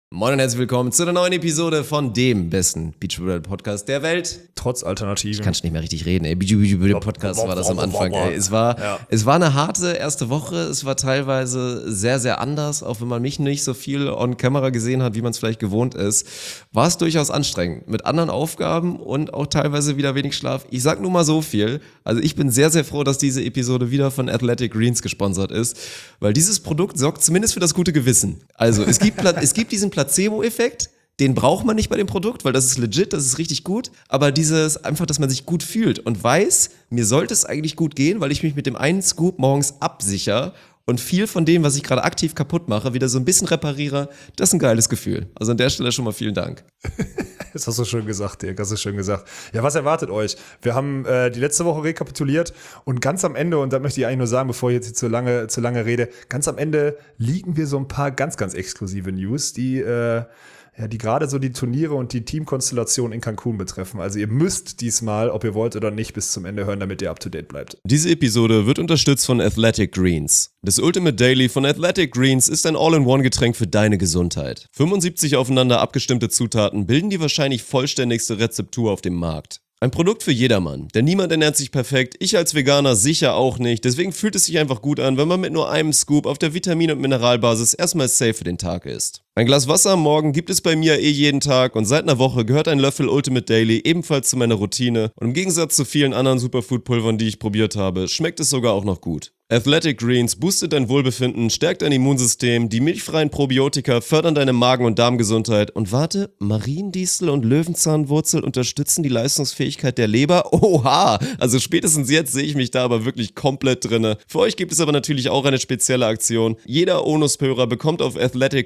Moin und herzlich willkommen zu einer neuen Episode von dem besten Beachvolleyball-Podcast der Welt. Trotz Alternativen. Ich kann schon nicht mehr richtig reden, ey. Beachvolleyball-Podcast war das am Anfang, ey. Es war eine harte erste Woche. Es war teilweise sehr, sehr anders. Auch wenn man mich nicht so viel on camera gesehen hat, wie man es vielleicht gewohnt ist, war es durchaus anstrengend. Mit anderen Aufgaben und auch teilweise wieder wenig Schlaf. Ich sag nur mal so viel. Also ich bin sehr, sehr froh, dass diese Episode wieder von Athletic Greens gesponsert ist, weil dieses Produkt sorgt zumindest für das gute Gewissen. Also es gibt diesen Placebo-Effekt, den braucht man nicht bei dem Produkt, weil das ist legit, das ist richtig gut. Aber dieses einfach, dass man sich gut fühlt und weiß, mir sollte es eigentlich gut gehen, weil ich mich mit dem einen Scoop morgens absichere und viel von dem, was ich gerade aktiv kaputt mache, wieder so ein bisschen repariere. Das ist ein geiles Gefühl. Also an der Stelle schon mal vielen Dank. Das hast du schön gesagt, Dirk, hast du schön gesagt. Ja, was erwartet euch? Wir haben die letzte Woche rekapituliert und ganz am Ende, und da möchte ich eigentlich nur sagen, bevor ich jetzt zu lange rede, ganz am Ende liegen wir so ein paar ganz, ganz exklusive News, die gerade so die Turniere und die Teamkonstellation in Cancun betreffen. Also ihr müsst diesmal, ob ihr wollt oder nicht, bis zum Ende hören, damit ihr up-to-date bleibt. Diese Episode wird unterstützt von Athletic Greens. Das Ultimate Daily von Athletic Greens ist ein All-in-One-Getränk für deine Gesundheit. 75 aufeinander abgestimmte Zutaten bilden die wahrscheinlich vollständigste Rezeptur auf dem Markt. Ein Produkt für jedermann, denn niemand ernährt sich perfekt, ich als Veganer sicher auch nicht, deswegen fühlt es sich einfach gut an, wenn man mit nur einem Scoop auf der Vitamin- und Mineralbasis erstmal safe für den Tag isst. Ein Glas Wasser am Morgen gibt es bei mir jeden Tag und seit einer Woche gehört ein Löffel Ultimate Daily ebenfalls zu meiner Routine und im Gegensatz zu vielen anderen Superfood-Pulvern, die ich probiert habe, schmeckt es sogar auch noch gut. Athletic Greens boostet dein Wohlbefinden, stärkt dein Immunsystem, die milchfreien Probiotika fördern deine Magen- und Darmgesundheit und warte, Mariendistel und Löwenzahnwurzel unterstützen die Leistungsfähigkeit der Leber? Oha! Also spätestens jetzt sehe ich mich da aber wirklich komplett drinne. Für euch gibt es aber natürlich auch eine spezielle Aktion. Jeder Onus-Hörer bekommt auf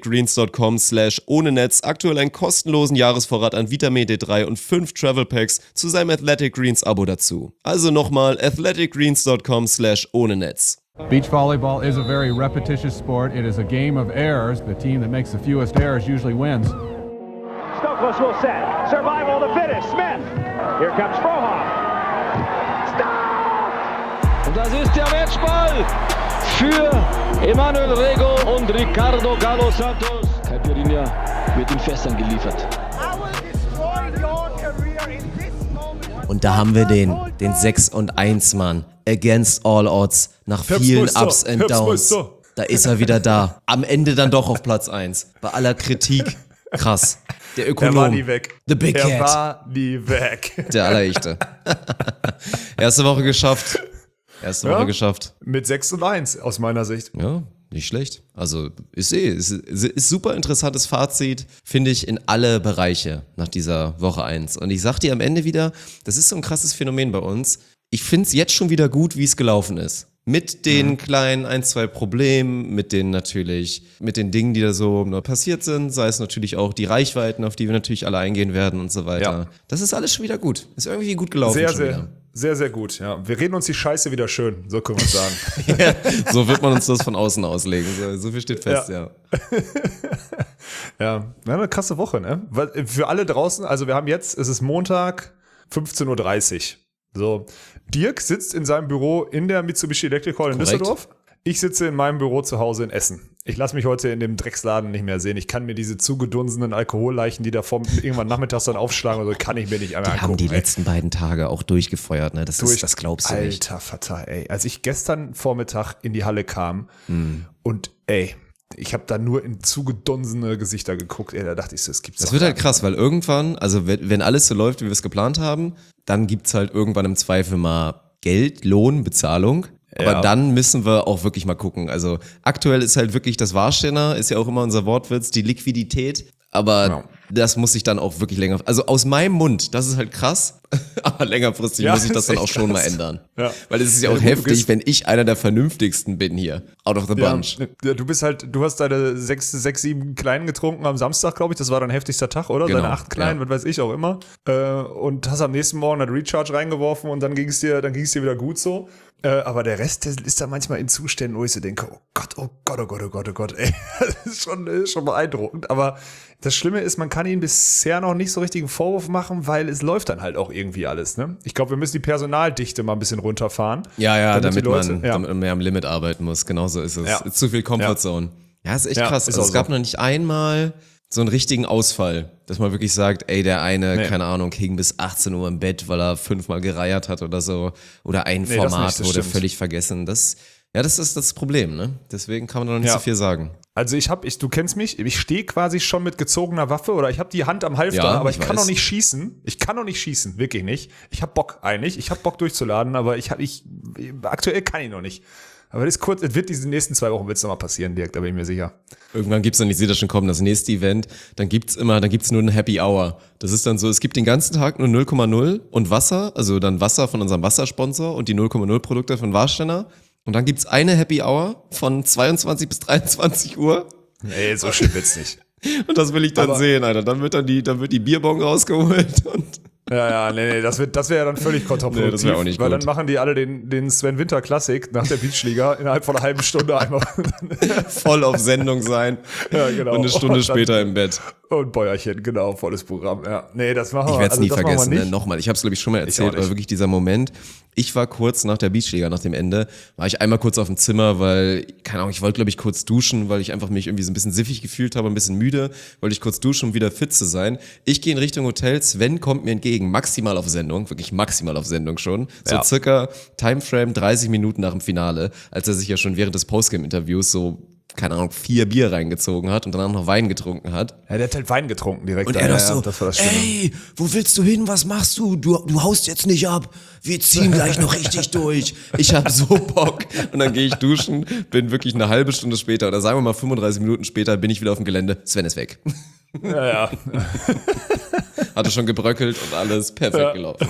athleticgreens.com/ohne-Netz aktuell einen kostenlosen Jahresvorrat an Vitamin D3 und 5 Travel Packs zu seinem Athletic Greens Abo dazu. Also nochmal athleticgreens.com/ohne-Netz. Beach volleyball is a very repetitious sport. It is a game of errors. The team that makes the fewest errors usually wins. Stokos will set. Survival of the fittest. Smith. Here comes Frohoff. Stop! Und das ist der Matchball für Emanuel Rego und Ricardo Galo Santos. Caipirinha wird in Fässern geliefert. Und da haben wir den 6-1 Mann. Against all odds. Nach vielen Ups and Downs. Da ist er wieder da. Am Ende dann doch auf Platz 1. Bei aller Kritik. Krass. Der Ökonom. Er war nie weg. The Big Cat. Er war nie weg. Der Allerechte. Erste Woche geschafft. Mit 6-1 aus meiner Sicht. Ja, nicht schlecht. Also ist super interessantes Fazit, finde ich, in alle Bereiche nach dieser Woche 1. Und ich sag dir am Ende wieder, das ist so ein krasses Phänomen bei uns. Ich finde es jetzt schon wieder gut, wie es gelaufen ist. Mit den kleinen 1-2 Problemen, mit den Dingen, die da so passiert sind, sei es natürlich auch die Reichweiten, auf die wir natürlich alle eingehen werden und so weiter. Ja. Das ist alles schon wieder gut. Ist irgendwie gut gelaufen Sehr, sehr gut, ja. Wir reden uns die Scheiße wieder schön, so können wir es sagen. Ja, so wird man uns das von außen auslegen. So viel steht fest, ja. Ja, eine krasse Woche, ne? Für alle draußen, also es ist Montag, 15:30 Uhr. So, Dirk sitzt in seinem Büro in der Mitsubishi Electric Hall in Düsseldorf. Ich sitze in meinem Büro zu Hause in Essen. Ich lasse mich heute in dem Drecksladen nicht mehr sehen. Ich kann mir diese zugedunsenen Alkoholleichen, die da irgendwann nachmittags dann aufschlagen, oder so, kann ich mir nicht einmal angucken. Die haben die letzten beiden Tage auch durchgefeuert, ne? Das glaubst du nicht. Alter Vater, ey. Als ich gestern Vormittag in die Halle kam und ich habe da nur in zugedunsene Gesichter geguckt, da dachte ich so, es gibt's Das wird halt krass, weil irgendwann, also wenn alles so läuft, wie wir es geplant haben, dann gibt's halt irgendwann im Zweifel mal Geld, Lohn, Bezahlung. Aber dann müssen wir auch wirklich mal gucken. Also aktuell ist halt wirklich das Warsteiner, ist ja auch immer unser Wortwitz, die Liquidität. Aber das muss sich dann auch wirklich also aus meinem Mund, das ist halt krass, aber längerfristig muss ich das dann auch schon mal ändern. Ja. Weil es ist ja auch heftig, wenn ich einer der Vernünftigsten bin hier, out of the bunch. Ja, du hast deine 6, 7 Kleinen getrunken am Samstag, glaube ich, das war dein heftigster Tag, oder? Genau, deine 8 Kleinen, was weiß ich auch immer. Und hast am nächsten Morgen das Recharge reingeworfen und dann ging es dir wieder gut so. Aber der Rest, der ist da manchmal in Zuständen, wo ich so denke, oh Gott, ey. Das ist schon beeindruckend. Aber das Schlimme ist, man kann ihnen bisher noch nicht so richtigen Vorwurf machen, weil es läuft dann halt auch irgendwie alles, ne? Ich glaube, wir müssen die Personaldichte mal ein bisschen runterfahren. Ja, damit man mehr am Limit arbeiten muss. Genauso ist es. Ja. Ist zu viel Comfort Zone. Ja, ist echt krass. Also es gab noch nicht einmal So einen richtigen Ausfall, dass man wirklich sagt, ey, der eine, keine Ahnung, hing bis 18 Uhr im Bett, weil er 5-mal gereiert hat oder so. Oder ein Format wurde völlig vergessen. Das ist das Problem, ne? Deswegen kann man noch nicht so viel sagen. Also du kennst mich, ich stehe quasi schon mit gezogener Waffe oder ich habe die Hand am Halfter, aber ich kann noch nicht schießen. Ich kann noch nicht schießen, wirklich nicht. Ich habe Bock eigentlich, ich habe Bock durchzuladen, aber aktuell kann ich noch nicht. Aber das ist kurz, es wird diese nächsten 2 Wochen wird's noch mal passieren, Dirk, da bin ich mir sicher. Irgendwann gibt's dann, ich sehe das schon kommen, das nächste Event, dann gibt's nur eine Happy Hour. Das ist dann so, es gibt den ganzen Tag nur 0,0 und Wasser, also dann Wasser von unserem Wassersponsor und die 0,0 Produkte von Warsteiner. Und dann gibt's eine Happy Hour von 22 bis 23 Uhr. Nee, so schön wird's nicht. Und das will ich dann sehen, Alter. Dann wird die Bierbong rausgeholt und nee, das wäre ja dann völlig kontraproduktiv, das wäre auch nicht weil gut. Dann machen die alle den Sven Winter Classic nach der Beachliga innerhalb von einer halben Stunde einmal voll auf Sendung sein. Ja, genau. Und eine Stunde später im Bett. Und Bäuerchen, genau, volles Programm. Ja. Nee, das machen wir. Ich werde es nie vergessen, ne? Nochmal. Ich habe es, glaube ich, schon mal erzählt, aber wirklich dieser Moment. Ich war kurz nach der Beachliga, nach dem Ende, war ich einmal kurz auf dem Zimmer, weil, keine Ahnung, ich wollte, glaube ich, kurz duschen, weil ich einfach mich irgendwie so ein bisschen siffig gefühlt habe, ein bisschen müde, wollte ich kurz duschen, um wieder fit zu sein. Ich gehe in Richtung Hotel, Sven kommt mir entgegen, maximal auf Sendung, wirklich maximal auf Sendung schon. So circa Timeframe 30 Minuten nach dem Finale, als er sich ja schon während des Postgame-Interviews so, keine Ahnung, 4 Bier reingezogen hat und danach noch Wein getrunken hat. Ja, der hat halt Wein getrunken direkt. Und er doch so, das war das ey, wo willst du hin, was machst du? Du haust jetzt nicht ab, wir ziehen gleich noch richtig durch. Ich hab so Bock. Und dann gehe ich duschen, bin wirklich eine halbe Stunde später oder sagen wir mal 35 Minuten später bin ich wieder auf dem Gelände, Sven ist weg. Ja. Hatte schon gebröckelt und alles perfekt gelaufen.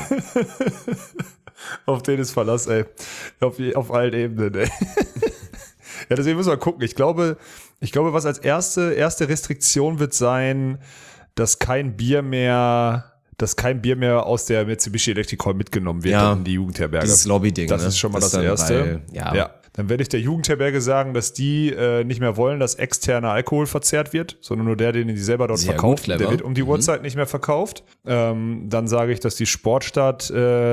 Auf den ist Verlass, ey. Auf allen Ebenen, ey. Ja, deswegen müssen wir gucken. Ich glaube, was als erste Restriktion wird sein, dass kein Bier mehr aus der Mitsubishi Electric Hall mitgenommen wird in die Jugendherberge. Dieses Lobby-Ding. Das ist schon mal das Erste. Dann werde ich der Jugendherberge sagen, dass die nicht mehr wollen, dass externer Alkohol verzehrt wird, sondern nur den die selber dort verkauft. Der wird um die Uhrzeit nicht mehr verkauft. Dann sage ich, dass die Sportstadt,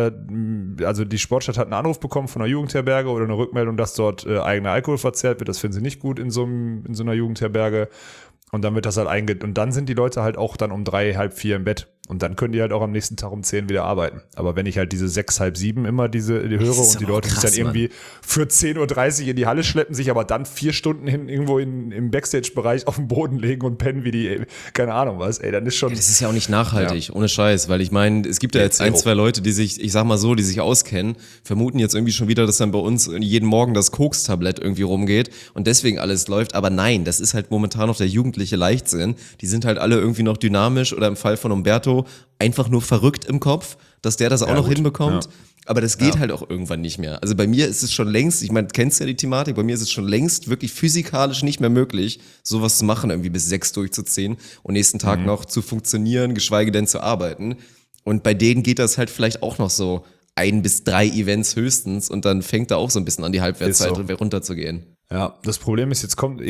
die Sportstadt hat einen Anruf bekommen von der Jugendherberge oder eine Rückmeldung, dass dort eigener Alkohol verzehrt wird. Das finden sie nicht gut in so einer Jugendherberge. Und dann wird das halt und dann sind die Leute halt auch dann um 3, halb 4 im Bett. Und dann können die halt auch am nächsten Tag um 10 wieder arbeiten. Aber wenn ich halt diese 6, halb 7 immer die höre und die Leute sich dann irgendwie für 10:30 Uhr in die Halle schleppen, sich aber dann 4 Stunden irgendwo im Backstage-Bereich auf den Boden legen und pennen wie die, keine Ahnung was, ey, dann ist schon... Ja, das ist ja auch nicht nachhaltig, ohne Scheiß, weil ich meine, es gibt ja jetzt 1, 2 Leute, die sich, ich sag mal so, die sich auskennen, vermuten jetzt irgendwie schon wieder, dass dann bei uns jeden Morgen das Koks-Tablett irgendwie rumgeht und deswegen alles läuft, aber nein, das ist halt momentan noch der jugendliche Leichtsinn. Die sind halt alle irgendwie noch dynamisch oder im Fall von Umberto einfach nur verrückt im Kopf, dass der das auch noch hinbekommt. Ja. Aber das geht halt auch irgendwann nicht mehr. Also bei mir ist es schon längst, ich meine, kennst ja die Thematik, bei mir ist es schon längst wirklich physikalisch nicht mehr möglich, sowas zu machen, irgendwie bis 6 durchzuziehen und nächsten Tag noch zu funktionieren, geschweige denn zu arbeiten. Und bei denen geht das halt vielleicht auch noch so 1 bis 3 Events höchstens und dann fängt da auch so ein bisschen an die Halbwertszeit runterzugehen. Ja, das Problem ist, jetzt kommt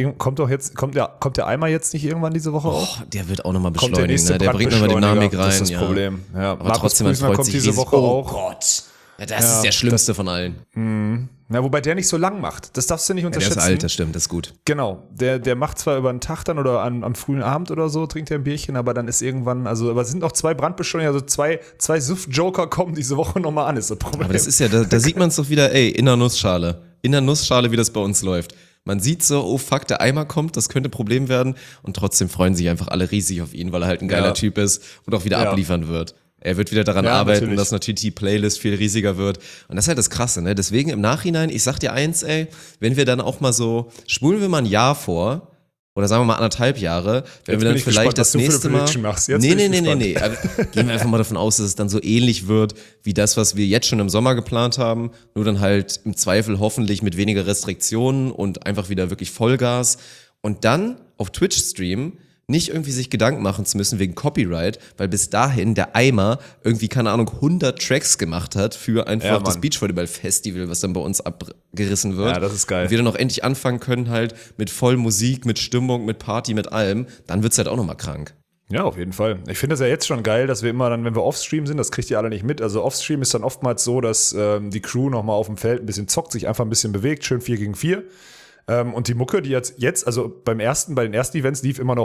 der Eimer jetzt nicht irgendwann diese Woche auch? Der wird auch nochmal beschleunigen, ne? Der bringt nochmal Dynamik rein. Das ist das Problem. Ja. Aber trotzdem, man freut sich diese Woche auch. Oh Gott. Ja, das ist der schlimmste von allen. Ja, wobei der nicht so lang macht. Das darfst du nicht unterschätzen. Der ist alt, das stimmt, das ist gut. Genau. Der macht zwar über den Tag dann oder am frühen Abend oder so, trinkt er ein Bierchen, aber dann ist irgendwann, aber es sind auch 2 Brandbeschleuniger, also zwei Suff-Joker kommen diese Woche nochmal an, ist das Problem. Aber das ist ja, da sieht man es doch wieder, in der Nussschale. In der Nussschale, wie das bei uns läuft. Man sieht so, oh fuck, der Eimer kommt, das könnte ein Problem werden und trotzdem freuen sich einfach alle riesig auf ihn, weil er halt ein geiler Typ ist und auch wieder abliefern wird. Er wird wieder daran arbeiten, dass natürlich die Playlist viel riesiger wird. Und das ist halt das Krasse, ne? Deswegen im Nachhinein, ich sag dir eins, wenn wir dann auch mal so, spulen wir mal ein Jahr vor, oder sagen wir mal 1,5 Jahre, wenn wir dann vielleicht das nächste Mal... Nee. Aber gehen wir einfach mal davon aus, dass es dann so ähnlich wird, wie das, was wir jetzt schon im Sommer geplant haben, nur dann halt im Zweifel hoffentlich mit weniger Restriktionen und einfach wieder wirklich Vollgas. Und dann auf Twitch streamen, nicht irgendwie sich Gedanken machen zu müssen wegen Copyright, weil bis dahin der Eimer irgendwie, keine Ahnung, 100 Tracks gemacht hat für einfach das Beachvolleyball-Festival, was dann bei uns abgerissen wird. Ja, das ist geil. Und wir dann auch endlich anfangen können halt mit voll Musik, mit Stimmung, mit Party, mit allem, dann wird's halt auch nochmal krank. Ja, auf jeden Fall. Ich finde das ja jetzt schon geil, dass wir immer dann, wenn wir Offstream sind, das kriegt ihr alle nicht mit, also Offstream ist dann oftmals so, dass die Crew nochmal auf dem Feld ein bisschen zockt, sich einfach ein bisschen bewegt, schön 4 gegen 4. Und die Mucke, die jetzt, also bei den ersten Events lief immer noch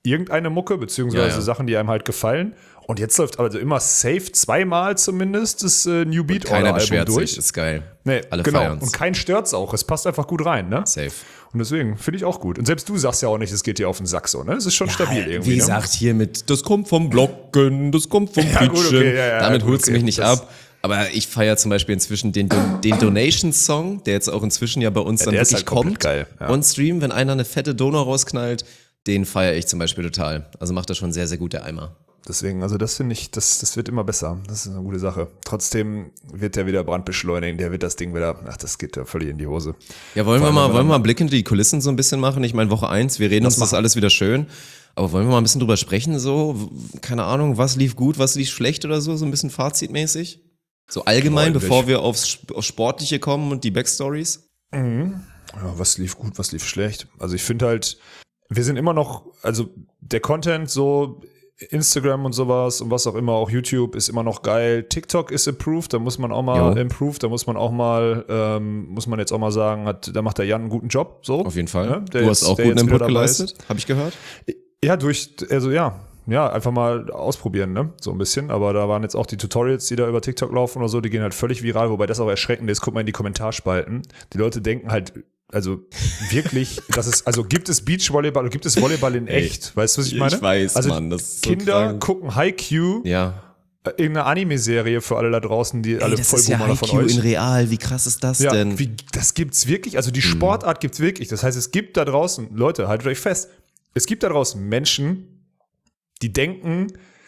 irgendeine Mucke, beziehungsweise Sachen, die einem halt gefallen. Und jetzt läuft also immer safe 2-mal zumindest das New Beat Keiner Order beschwert Album durch. sich, ist geil. Nee, Alle genau. feiern's. Und keinen stört's auch. Es passt einfach gut rein, ne? Safe. Und deswegen finde ich auch gut. Und selbst du sagst ja auch nicht, es geht dir auf den Sack so, ne? Es ist schon stabil irgendwie. Wie ne? gesagt, hier mit, das kommt vom Glocken, das kommt vom Ja, gut, Pitchen. okay, ja, Damit gut, holst du okay. mich nicht Das- ab. Aber ich feiere zum Beispiel inzwischen den Donation-Song, der jetzt auch inzwischen ja bei uns dann der ist wirklich halt komplett kommt. geil, ja. On Stream, wenn einer eine fette Donau rausknallt, den feiere ich zum Beispiel total. Also macht das schon sehr, sehr gut, der Eimer. Deswegen, also das finde ich, das wird immer besser. Das ist eine gute Sache. Trotzdem wird der wieder Brand beschleunigen, der wird das Ding wieder, das geht ja völlig in die Hose. Ja, wollen wir allem, mal wenn wir einen Blick hinter die Kulissen so ein bisschen machen? Ich meine, Woche 1, wir reden uns das alles wieder schön. Aber wollen wir mal ein bisschen drüber sprechen, so? Keine Ahnung, was lief gut, was lief schlecht oder so? So ein bisschen fazitmäßig? So allgemein, Ordentlich. bevor wir aufs Sportliche kommen und die Backstories? Ja, was lief gut, was lief schlecht? Also ich finde halt, wir sind immer noch, also der Content so, Instagram und sowas und was auch immer, auch YouTube ist immer noch geil. TikTok ist improved, da muss man auch mal da muss man auch mal, muss man jetzt auch mal sagen, da macht der Jan einen guten Job. So. Auf jeden Fall. Ja, Du hast auch der guten jetzt wieder Input dabei ist. geleistet, habe ich gehört. Ja, einfach mal ausprobieren, ne? So ein bisschen. Aber da waren jetzt auch die Tutorials, die da über TikTok laufen oder so, die gehen halt völlig viral, wobei das auch erschreckend ist. Guck mal in die Kommentarspalten. Die Leute denken halt, also wirklich, gibt es Beachvolleyball oder gibt es Volleyball in echt? Weißt du, was ich meine? Ich weiß, also Mann, das ist so Kinder krank. gucken Haikyuu, Ja. irgendeine Anime-Serie für alle da draußen, die alle das ist ja Vollboomer von Haikyuu euch. in real, wie krass ist das Ja, denn? das gibt's wirklich, also die Sportart gibt's wirklich. Das heißt, es gibt da draußen, Leute, haltet euch fest, es gibt da draußen Menschen, die denken,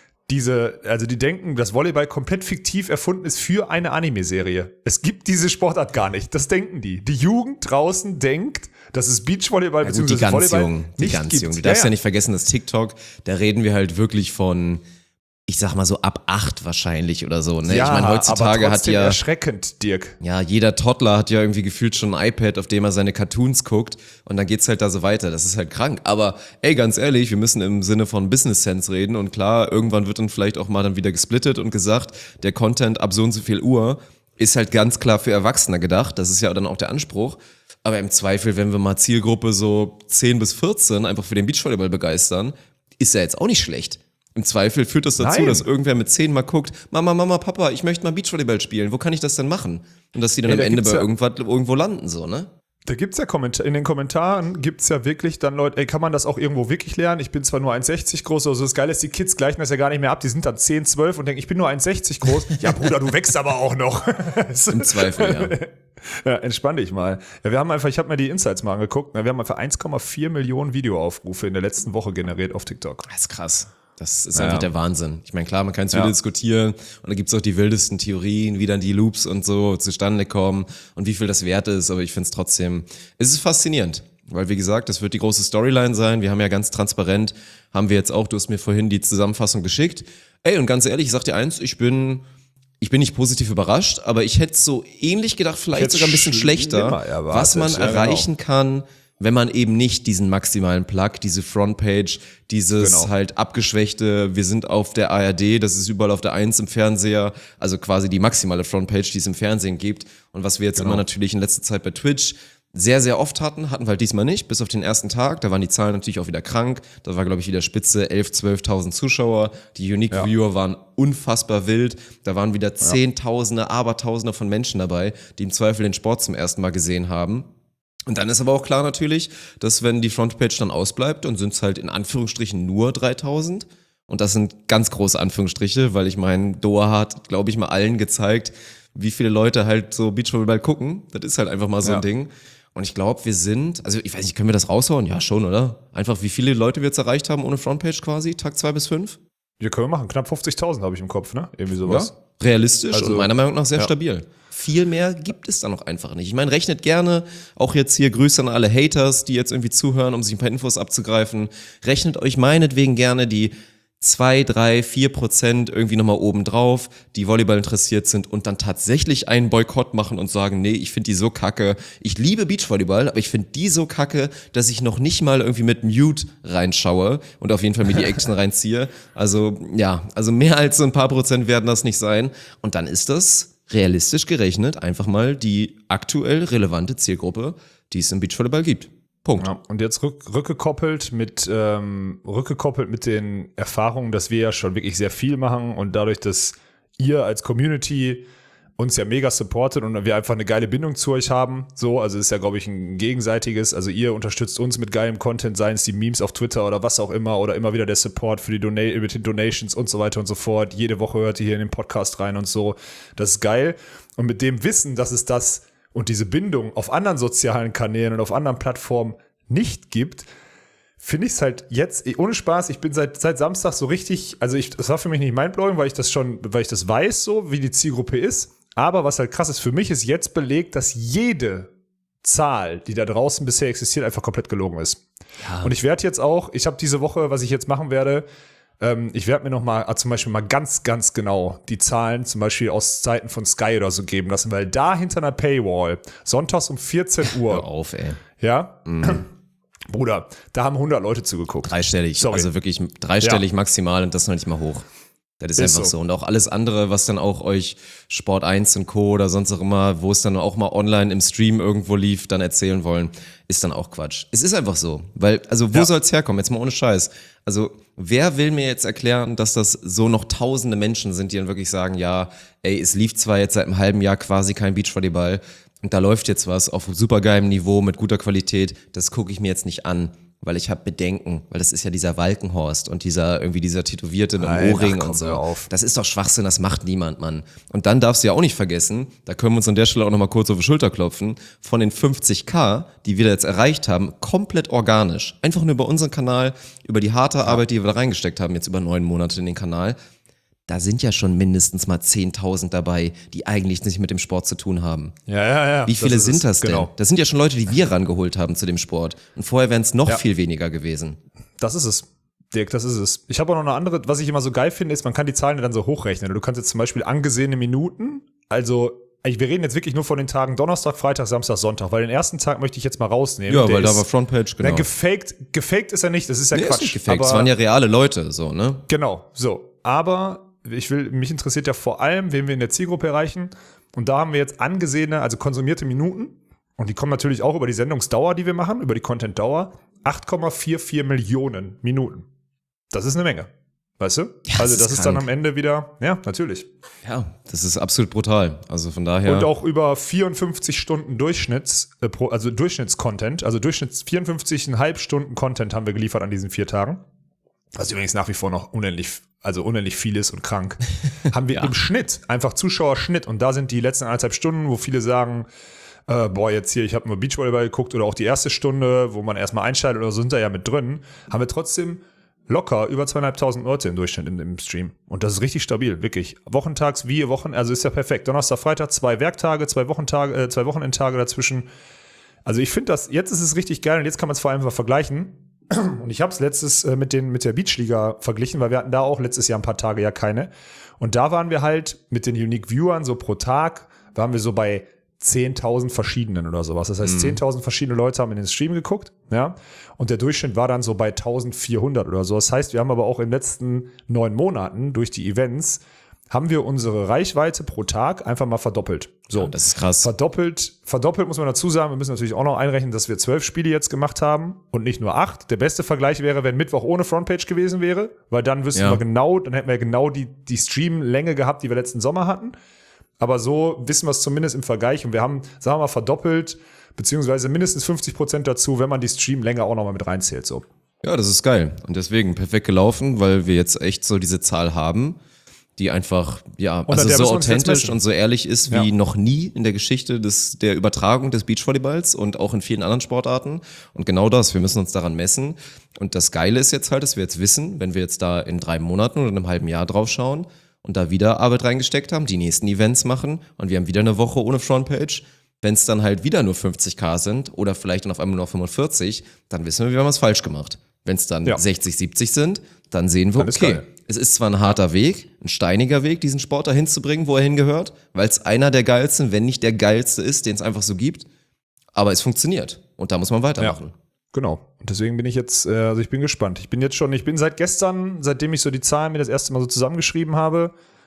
dass Volleyball komplett fiktiv erfunden ist für eine Anime-Serie. Es gibt diese Sportart gar nicht. Das denken die. Die Jugend draußen denkt, dass es Beachvolleyball Ja, gut, die bzw. ganz Volleyball jung, die nicht ganz gibt. jung. Du darfst ja nicht vergessen, dass TikTok, da reden wir halt wirklich von, ich sag mal so ab 8 wahrscheinlich oder so. Ne? Ja, ich meine, heutzutage aber hat trotzdem ja erschreckend, Dirk. Ja, jeder Toddler hat ja irgendwie gefühlt schon ein iPad, auf dem er seine Cartoons guckt und dann geht's halt da so weiter. Das ist halt krank. Aber ey, ganz ehrlich, wir müssen im Sinne von Business Sense reden und klar, irgendwann wird dann vielleicht auch mal dann wieder gesplittet und gesagt, der Content ab so und so viel Uhr ist halt ganz klar für Erwachsene gedacht. Das ist ja dann auch der Anspruch. Aber im Zweifel, wenn wir mal Zielgruppe so 10 bis 14 einfach für den Beachvolleyball begeistern, ist ja jetzt auch nicht schlecht. Im Zweifel führt das dazu, Nein. dass irgendwer mit 10 mal guckt, Mama, Papa, ich möchte mal Beachvolleyball spielen, wo kann ich das denn machen? Und dass die dann Ja, am da Ende gibt's bei ja- irgendwo landen, so, ne? Da gibt's ja in den Kommentaren gibt's ja wirklich dann Leute, ey, kann man das auch irgendwo wirklich lernen? Ich bin zwar nur 1,60 groß, also das Geile ist, die Kids gleichen das ja gar nicht mehr ab, die sind dann 10, 12 und denken, ich bin nur 1,60 groß. Ja, Bruder, du wächst aber auch noch. Im Zweifel, ja. Ja, entspann dich mal. Ja, ich habe mir die Insights mal angeguckt, wir haben einfach 1,4 Millionen Videoaufrufe in der letzten Woche generiert auf TikTok. Das ist krass. Das ist einfach der Wahnsinn. Ich meine, klar, man kann es wieder diskutieren und da gibt's auch die wildesten Theorien, wie dann die Loops und so zustande kommen und wie viel das wert ist, aber ich finde es trotzdem, es ist faszinierend, weil wie gesagt, das wird die große Storyline sein. Wir haben ja ganz transparent, haben wir jetzt auch, du hast mir vorhin die Zusammenfassung geschickt. Ey, und ganz ehrlich, ich sag dir eins, ich bin nicht positiv überrascht, aber ich hätte so ähnlich gedacht, vielleicht hätte sogar ein bisschen schlechter, schlimmer erwartet, was man ja, erreichen kann, wenn man eben nicht diesen maximalen Plug, diese Frontpage, dieses halt abgeschwächte, wir sind auf der ARD, das ist überall auf der 1 im Fernseher, also quasi die maximale Frontpage, die es im Fernsehen gibt. Und was wir jetzt immer natürlich in letzter Zeit bei Twitch sehr, sehr oft hatten wir halt diesmal nicht, bis auf den ersten Tag. Da waren die Zahlen natürlich auch wieder krank. Da war, glaube ich, wieder Spitze 11.000, 12.000 Zuschauer. Die Unique-Viewer waren unfassbar wild. Da waren wieder Zehntausende, Abertausende von Menschen dabei, die im Zweifel den Sport zum ersten Mal gesehen haben. Und dann ist aber auch klar natürlich, dass wenn die Frontpage dann ausbleibt, dann sind es halt in Anführungsstrichen nur 3.000. Und das sind ganz große Anführungsstriche, weil ich meine, Doha hat, glaube ich, mal allen gezeigt, wie viele Leute halt so Beachvolleyball gucken. Das ist halt einfach mal so ein Ding. Und ich glaube, wir sind, also ich weiß nicht, können wir das raushauen? Ja, schon, oder? Einfach, wie viele Leute wir jetzt erreicht haben ohne Frontpage quasi, Tag 2 bis 5? Ja, können wir machen. Knapp 50.000 habe ich im Kopf, ne? Irgendwie sowas. Ja, realistisch Also, und meiner Meinung nach sehr stabil. Viel mehr gibt es da noch einfach nicht. Ich meine, rechnet gerne, auch jetzt hier Grüße an alle Haters, die jetzt irgendwie zuhören, um sich ein paar Infos abzugreifen. Rechnet euch meinetwegen gerne die 2, 3, 4% irgendwie nochmal oben drauf, die Volleyball interessiert sind und dann tatsächlich einen Boykott machen und sagen, nee, ich finde die so kacke. Ich liebe Beachvolleyball, aber ich finde die so kacke, dass ich noch nicht mal irgendwie mit Mute reinschaue und auf jeden Fall mir die Action reinziehe. Also ja, also mehr als so ein paar Prozent werden das nicht sein. Und dann ist das realistisch gerechnet einfach mal die aktuell relevante Zielgruppe, die es im Beachvolleyball gibt. Punkt. Ja, und jetzt rückgekoppelt mit den Erfahrungen, dass wir ja schon wirklich sehr viel machen und dadurch, dass ihr als Community uns ja mega supportet und wir einfach eine geile Bindung zu euch haben. So, also ist ja, glaube ich, ein gegenseitiges. Also ihr unterstützt uns mit geilem Content, seien es die Memes auf Twitter oder was auch immer oder immer wieder der Support für die mit den Donations und so weiter und so fort. Jede Woche hört ihr hier in den Podcast rein und so. Das ist geil. Und mit dem Wissen, dass es das und diese Bindung auf anderen sozialen Kanälen und auf anderen Plattformen nicht gibt, finde ich es halt jetzt, ohne Spaß, ich bin seit Samstag so richtig, also das war für mich nicht mindblowing, weil ich das weiß, so wie die Zielgruppe ist. Aber was halt krass ist, für mich ist jetzt belegt, dass jede Zahl, die da draußen bisher existiert, einfach komplett gelogen ist. Ja. Und ich habe diese Woche, was ich jetzt machen werde, ich werde mir nochmal zum Beispiel mal ganz, ganz genau die Zahlen zum Beispiel aus Seiten von Sky oder so geben lassen, weil da hinter einer Paywall, sonntags um 14 Uhr. Hör auf, ey. Ja? Bruder, da haben 100 Leute zugeguckt. Dreistellig, Sorry. Also wirklich dreistellig maximal und das noch nicht mal hoch. Das ist einfach so. Und auch alles andere, was dann auch euch Sport 1 und Co. oder sonst auch immer, wo es dann auch mal online im Stream irgendwo lief, dann erzählen wollen, ist dann auch Quatsch. Es ist einfach so. Weil, also wo soll's herkommen? Jetzt mal ohne Scheiß. Also wer will mir jetzt erklären, dass das so noch tausende Menschen sind, die dann wirklich sagen, ja, ey, es lief zwar jetzt seit einem halben Jahr quasi kein Beachvolleyball und da läuft jetzt was auf supergeilem Niveau mit guter Qualität, das gucke ich mir jetzt nicht an. Weil ich habe Bedenken, weil das ist ja dieser Walkenhorst und dieser Tätowierte mit dem Ohrring und so. Auf. Das ist doch Schwachsinn, das macht niemand, Mann. Und dann darfst du ja auch nicht vergessen, da können wir uns an der Stelle auch nochmal kurz auf die Schulter klopfen, von den 50.000, die wir da jetzt erreicht haben, komplett organisch. Einfach nur über unseren Kanal, über die harte Arbeit, die wir da reingesteckt haben, jetzt über 9 Monate in den Kanal. Da sind ja schon mindestens mal 10.000 dabei, die eigentlich nicht mit dem Sport zu tun haben. Ja. Wie viele sind das denn? Genau. Das sind ja schon Leute, die wir rangeholt haben zu dem Sport. Und vorher wären es noch viel weniger gewesen. Das ist es. Dirk, das ist es. Ich habe auch noch eine andere, was ich immer so geil finde, ist, man kann die Zahlen dann so hochrechnen. Du kannst jetzt zum Beispiel angesehene Minuten, also wir reden jetzt wirklich nur von den Tagen Donnerstag, Freitag, Samstag, Sonntag, weil den ersten Tag möchte ich jetzt mal rausnehmen. Ja, weil da war Frontpage, genau. Gefaked ist er nicht, das ist ja Quatsch. Ist nicht gefaked, es waren ja reale Leute, so, ne? Genau, so. Aber mich interessiert ja vor allem, wen wir in der Zielgruppe erreichen. Und da haben wir jetzt angesehene, also konsumierte Minuten. Und die kommen natürlich auch über die Sendungsdauer, die wir machen, über die Content-Dauer. 8,44 Millionen Minuten. Das ist eine Menge. Weißt du? Ja, also das ist dann krank. am Ende wieder, ja, natürlich. Ja, das ist absolut brutal. Also von daher. Und auch über 54 Stunden Durchschnittscontent, also 54,5 Stunden Content haben wir geliefert an diesen 4 Tagen. Was übrigens nach wie vor noch unendlich viel ist und krank, haben wir im Schnitt, einfach Zuschauerschnitt. Und da sind die letzten 1,5 Stunden, wo viele sagen, jetzt hier, ich habe nur Beachvolleyball geguckt oder auch die erste Stunde, wo man erstmal einschaltet oder so, sind da ja mit drin, haben wir trotzdem locker über 2.500 Leute im Durchschnitt im Stream. Und das ist richtig stabil, wirklich. Wochentags also ist ja perfekt. Donnerstag, Freitag, 2 Werktage, 2 Wochenendtage dazwischen. Also ich finde jetzt ist es richtig geil und jetzt kann man es vor allem mal vergleichen. Und ich habe es letztes mit der Beachliga verglichen, weil wir hatten da auch letztes Jahr ein paar Tage ja keine. Und da waren wir halt mit den Unique Viewern so pro Tag, waren wir so bei 10.000 verschiedenen oder sowas. Das heißt, 10.000 verschiedene Leute haben in den Stream geguckt, ja. Und der Durchschnitt war dann so bei 1.400 oder so. Das heißt, wir haben aber auch in den letzten 9 Monaten durch die Events haben wir unsere Reichweite pro Tag einfach mal verdoppelt. So, ja, das ist krass. Verdoppelt muss man dazu sagen, wir müssen natürlich auch noch einrechnen, dass wir 12 Spiele jetzt gemacht haben und nicht nur 8. Der beste Vergleich wäre, wenn Mittwoch ohne Frontpage gewesen wäre, weil dann wüssten wir genau, dann hätten wir genau die Streamlänge gehabt, die wir letzten Sommer hatten. Aber so wissen wir es zumindest im Vergleich und wir haben, sagen wir mal, verdoppelt, beziehungsweise mindestens 50% dazu, wenn man die Streamlänge auch nochmal mit reinzählt. So. Ja, das ist geil. Und deswegen perfekt gelaufen, weil wir jetzt echt so diese Zahl haben, die einfach, also so authentisch und so ehrlich ist wie noch nie in der Geschichte der Übertragung des Beachvolleyballs und auch in vielen anderen Sportarten. Und genau das, wir müssen uns daran messen. Und das Geile ist jetzt halt, dass wir jetzt wissen, wenn wir jetzt da in 3 Monaten oder einem halben Jahr drauf schauen und da wieder Arbeit reingesteckt haben, die nächsten Events machen und wir haben wieder eine Woche ohne Frontpage, wenn es dann halt wieder nur 50.000 sind oder vielleicht dann auf einmal nur 45, dann wissen wir haben was falsch gemacht. Wenn es dann 60, 70 sind, dann sehen wir, okay, es ist zwar ein harter Weg, ein steiniger Weg, diesen Sport dahin zu bringen, wo er hingehört, weil es einer der geilsten, wenn nicht der geilste ist, den es einfach so gibt, aber es funktioniert und da muss man weitermachen. Ja, genau. Und deswegen bin ich jetzt, ich bin gespannt. Ich bin seit gestern, seitdem ich so die Zahlen mir das erste Mal so zusammengeschrieben habe,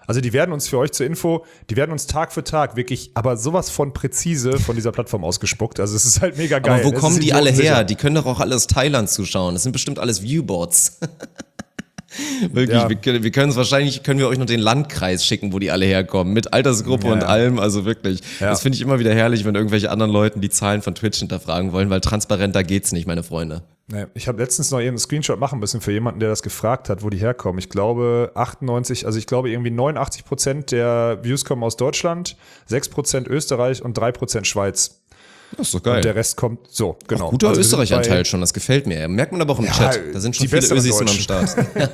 Also die werden uns für euch zur Info, die werden uns Tag für Tag wirklich, aber sowas von präzise von dieser Plattform ausgespuckt. Also es ist halt mega geil. Aber wo kommen die alle her? Die können doch auch alle aus Thailand zuschauen. Das sind bestimmt alles Viewbots. Wirklich, Ja. wir können wir euch noch den Landkreis schicken, wo die alle herkommen, mit Altersgruppe und allem, also wirklich. Ja. Das finde ich immer wieder herrlich, wenn irgendwelche anderen Leuten die Zahlen von Twitch hinterfragen wollen, weil transparenter geht's nicht, meine Freunde. Nee, ich habe letztens noch eben einen Screenshot machen müssen für jemanden, der das gefragt hat, wo die herkommen. Ich glaube irgendwie 89% der Views kommen aus Deutschland, 6% Österreich und 3% Schweiz. Das ist doch geil. Und der Rest kommt so, genau. Auch guter Also wir sind Österreich-Anteil bei- schon, das gefällt mir. Merkt man aber auch im Ja, Chat. Da sind schon die viele besseren Ösis am Deutschen. Start.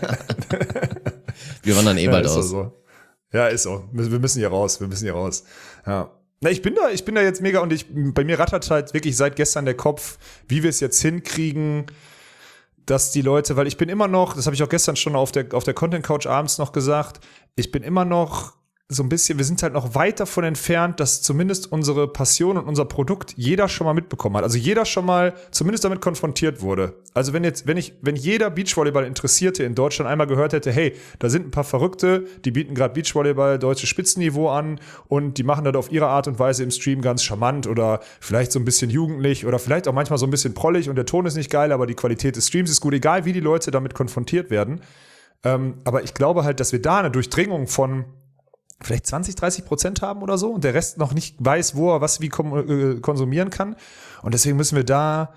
Wir wandern bald ist doch aus. so. Ja, ist so. Wir müssen hier raus. Ja. Na, ich bin da jetzt mega und bei mir rattert halt wirklich seit gestern der Kopf, wie wir es jetzt hinkriegen, dass die Leute, weil ich bin immer noch, das habe ich auch gestern schon auf der Content Couch abends noch gesagt, ich bin immer noch so ein bisschen, wir sind halt noch weit davon entfernt, dass zumindest unsere Passion und unser Produkt jeder schon mal mitbekommen hat. Also jeder schon mal zumindest damit konfrontiert wurde. Also wenn jeder Beachvolleyball-Interessierte in Deutschland einmal gehört hätte, hey, da sind ein paar Verrückte, die bieten gerade Beachvolleyball deutsches Spitzenniveau an und die machen das auf ihre Art und Weise im Stream ganz charmant oder vielleicht so ein bisschen jugendlich oder vielleicht auch manchmal so ein bisschen prollig und der Ton ist nicht geil, aber die Qualität des Streams ist gut, egal wie die Leute damit konfrontiert werden. Aber ich glaube halt, dass wir da eine Durchdringung von vielleicht 20-30% haben oder so und der Rest noch nicht weiß, wo er was wie konsumieren kann. Und deswegen müssen wir da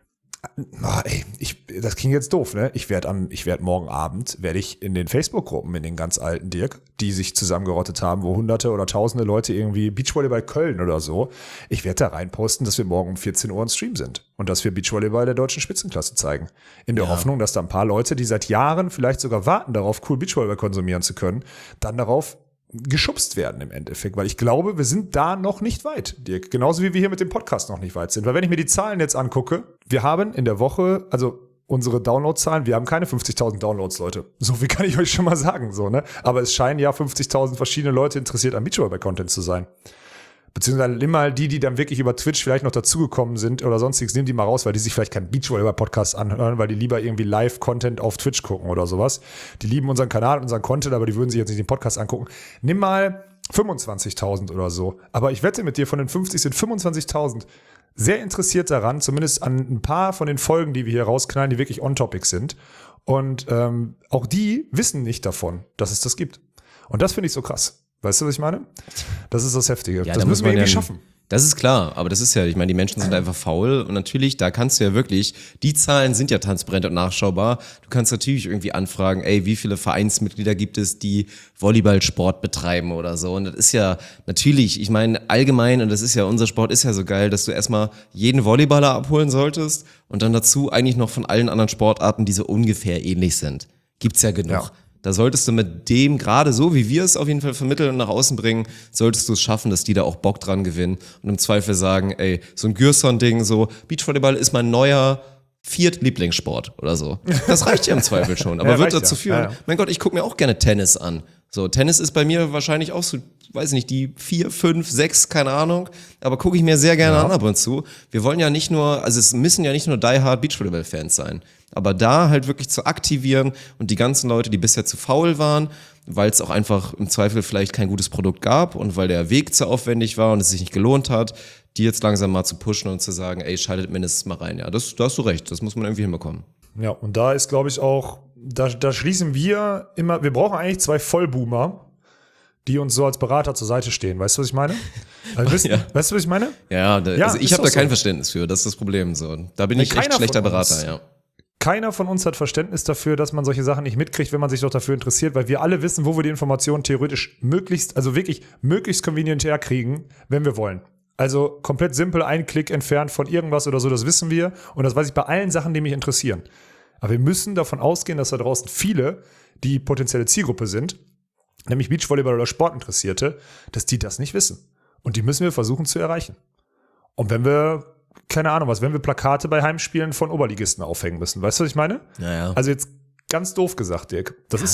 das klingt jetzt doof, ne? Ich werde morgen Abend, in den Facebook-Gruppen, in den ganz alten Dirk, die sich zusammengerottet haben, wo Hunderte oder Tausende Leute irgendwie Beachvolleyball Köln oder so, ich werde da reinposten, dass wir morgen um 14 Uhr im Stream sind und dass wir Beachvolleyball der deutschen Spitzenklasse zeigen. In der Hoffnung, dass da ein paar Leute, die seit Jahren vielleicht sogar warten darauf, cool Beachvolleyball konsumieren zu können, dann darauf geschubst werden im Endeffekt, weil ich glaube, wir sind da noch nicht weit, Dirk. Genauso wie wir hier mit dem Podcast noch nicht weit sind. Weil wenn ich mir die Zahlen jetzt angucke, wir haben in der Woche, also unsere Downloadzahlen, wir haben keine 50.000 Downloads, Leute. So viel kann ich euch schon mal sagen, so, ne? Aber es scheinen ja 50.000 verschiedene Leute interessiert an Beachvolleyball-Content zu sein. Beziehungsweise nimm mal die dann wirklich über Twitch vielleicht noch dazugekommen sind oder sonstiges, nimm die mal raus, weil die sich vielleicht keinen Beachvolleyball-Podcast anhören, weil die lieber irgendwie Live-Content auf Twitch gucken oder sowas. Die lieben unseren Kanal und unseren Content, aber die würden sich jetzt nicht den Podcast angucken. Nimm mal 25.000 oder so. Aber ich wette mit dir, von den 50 sind 25.000 sehr interessiert daran, zumindest an ein paar von den Folgen, die wir hier rausknallen, die wirklich on-topic sind. Und auch die wissen nicht davon, dass es das gibt. Und das finde ich so krass. Weißt du, was ich meine? Das ist das Heftige. Ja, das da müssen wir irgendwie schaffen. Das ist klar, aber das ist ja, ich meine, die Menschen sind einfach faul und natürlich, da kannst du ja wirklich, die Zahlen sind ja transparent und nachschaubar. Du kannst natürlich irgendwie anfragen, wie viele Vereinsmitglieder gibt es, die Volleyballsport betreiben oder so. Und das ist ja natürlich, ich meine, allgemein, und das ist ja, unser Sport ist ja so geil, dass du erstmal jeden Volleyballer abholen solltest und dann dazu eigentlich noch von allen anderen Sportarten, die so ungefähr ähnlich sind. Gibt's ja genug. Ja. Da solltest du mit dem, gerade so wie wir es auf jeden Fall vermitteln und nach außen bringen, solltest du es schaffen, dass die da auch Bock dran gewinnen und im Zweifel sagen, so ein Gürson-Ding, so Beachvolleyball ist mein neuer Lieblingssport oder so. Das reicht ja im Zweifel schon, aber Ja, wird reicht dazu ja. führen, Ja. mein Gott, ich gucke mir auch gerne Tennis an. So, Tennis ist bei mir wahrscheinlich auch so, weiß nicht, die 4, 5, 6, keine Ahnung, aber gucke ich mir sehr gerne an ab und zu. Wir wollen ja nicht nur, also es müssen ja nicht nur die-hard Beachvolleyball-Fans sein, aber da halt wirklich zu aktivieren und die ganzen Leute, die bisher zu faul waren, weil es auch einfach im Zweifel vielleicht kein gutes Produkt gab und weil der Weg zu aufwendig war und es sich nicht gelohnt hat, die jetzt langsam mal zu pushen und zu sagen, schaltet mindestens mal rein. Ja, da hast du recht, das muss man irgendwie hinbekommen. Ja, und da ist, glaube ich, auch, da schließen wir immer, wir brauchen eigentlich 2 Vollboomer, die uns so als Berater zur Seite stehen. Weißt du, was ich meine? Also, Ja. Weißt du, was ich meine? Ja, also ich ist habe da doch kein so. Verständnis für, das ist das Problem. So. Da bin ich echt keiner schlechter von uns. Berater, ja. Keiner von uns hat Verständnis dafür, dass man solche Sachen nicht mitkriegt, wenn man sich doch dafür interessiert, weil wir alle wissen, wo wir die Informationen theoretisch möglichst convenient herkriegen, wenn wir wollen. Also komplett simpel, ein Klick entfernt von irgendwas oder so, das wissen wir. Und das weiß ich bei allen Sachen, die mich interessieren. Aber wir müssen davon ausgehen, dass da draußen viele, die potenzielle Zielgruppe sind, nämlich Beachvolleyball oder Sportinteressierte, dass die das nicht wissen. Und die müssen wir versuchen zu erreichen. Und wenn wir, keine Ahnung was, wenn wir Plakate bei Heimspielen von Oberligisten aufhängen müssen, weißt du, was ich meine? Ja. Also jetzt ganz doof gesagt, Dirk, das ist so.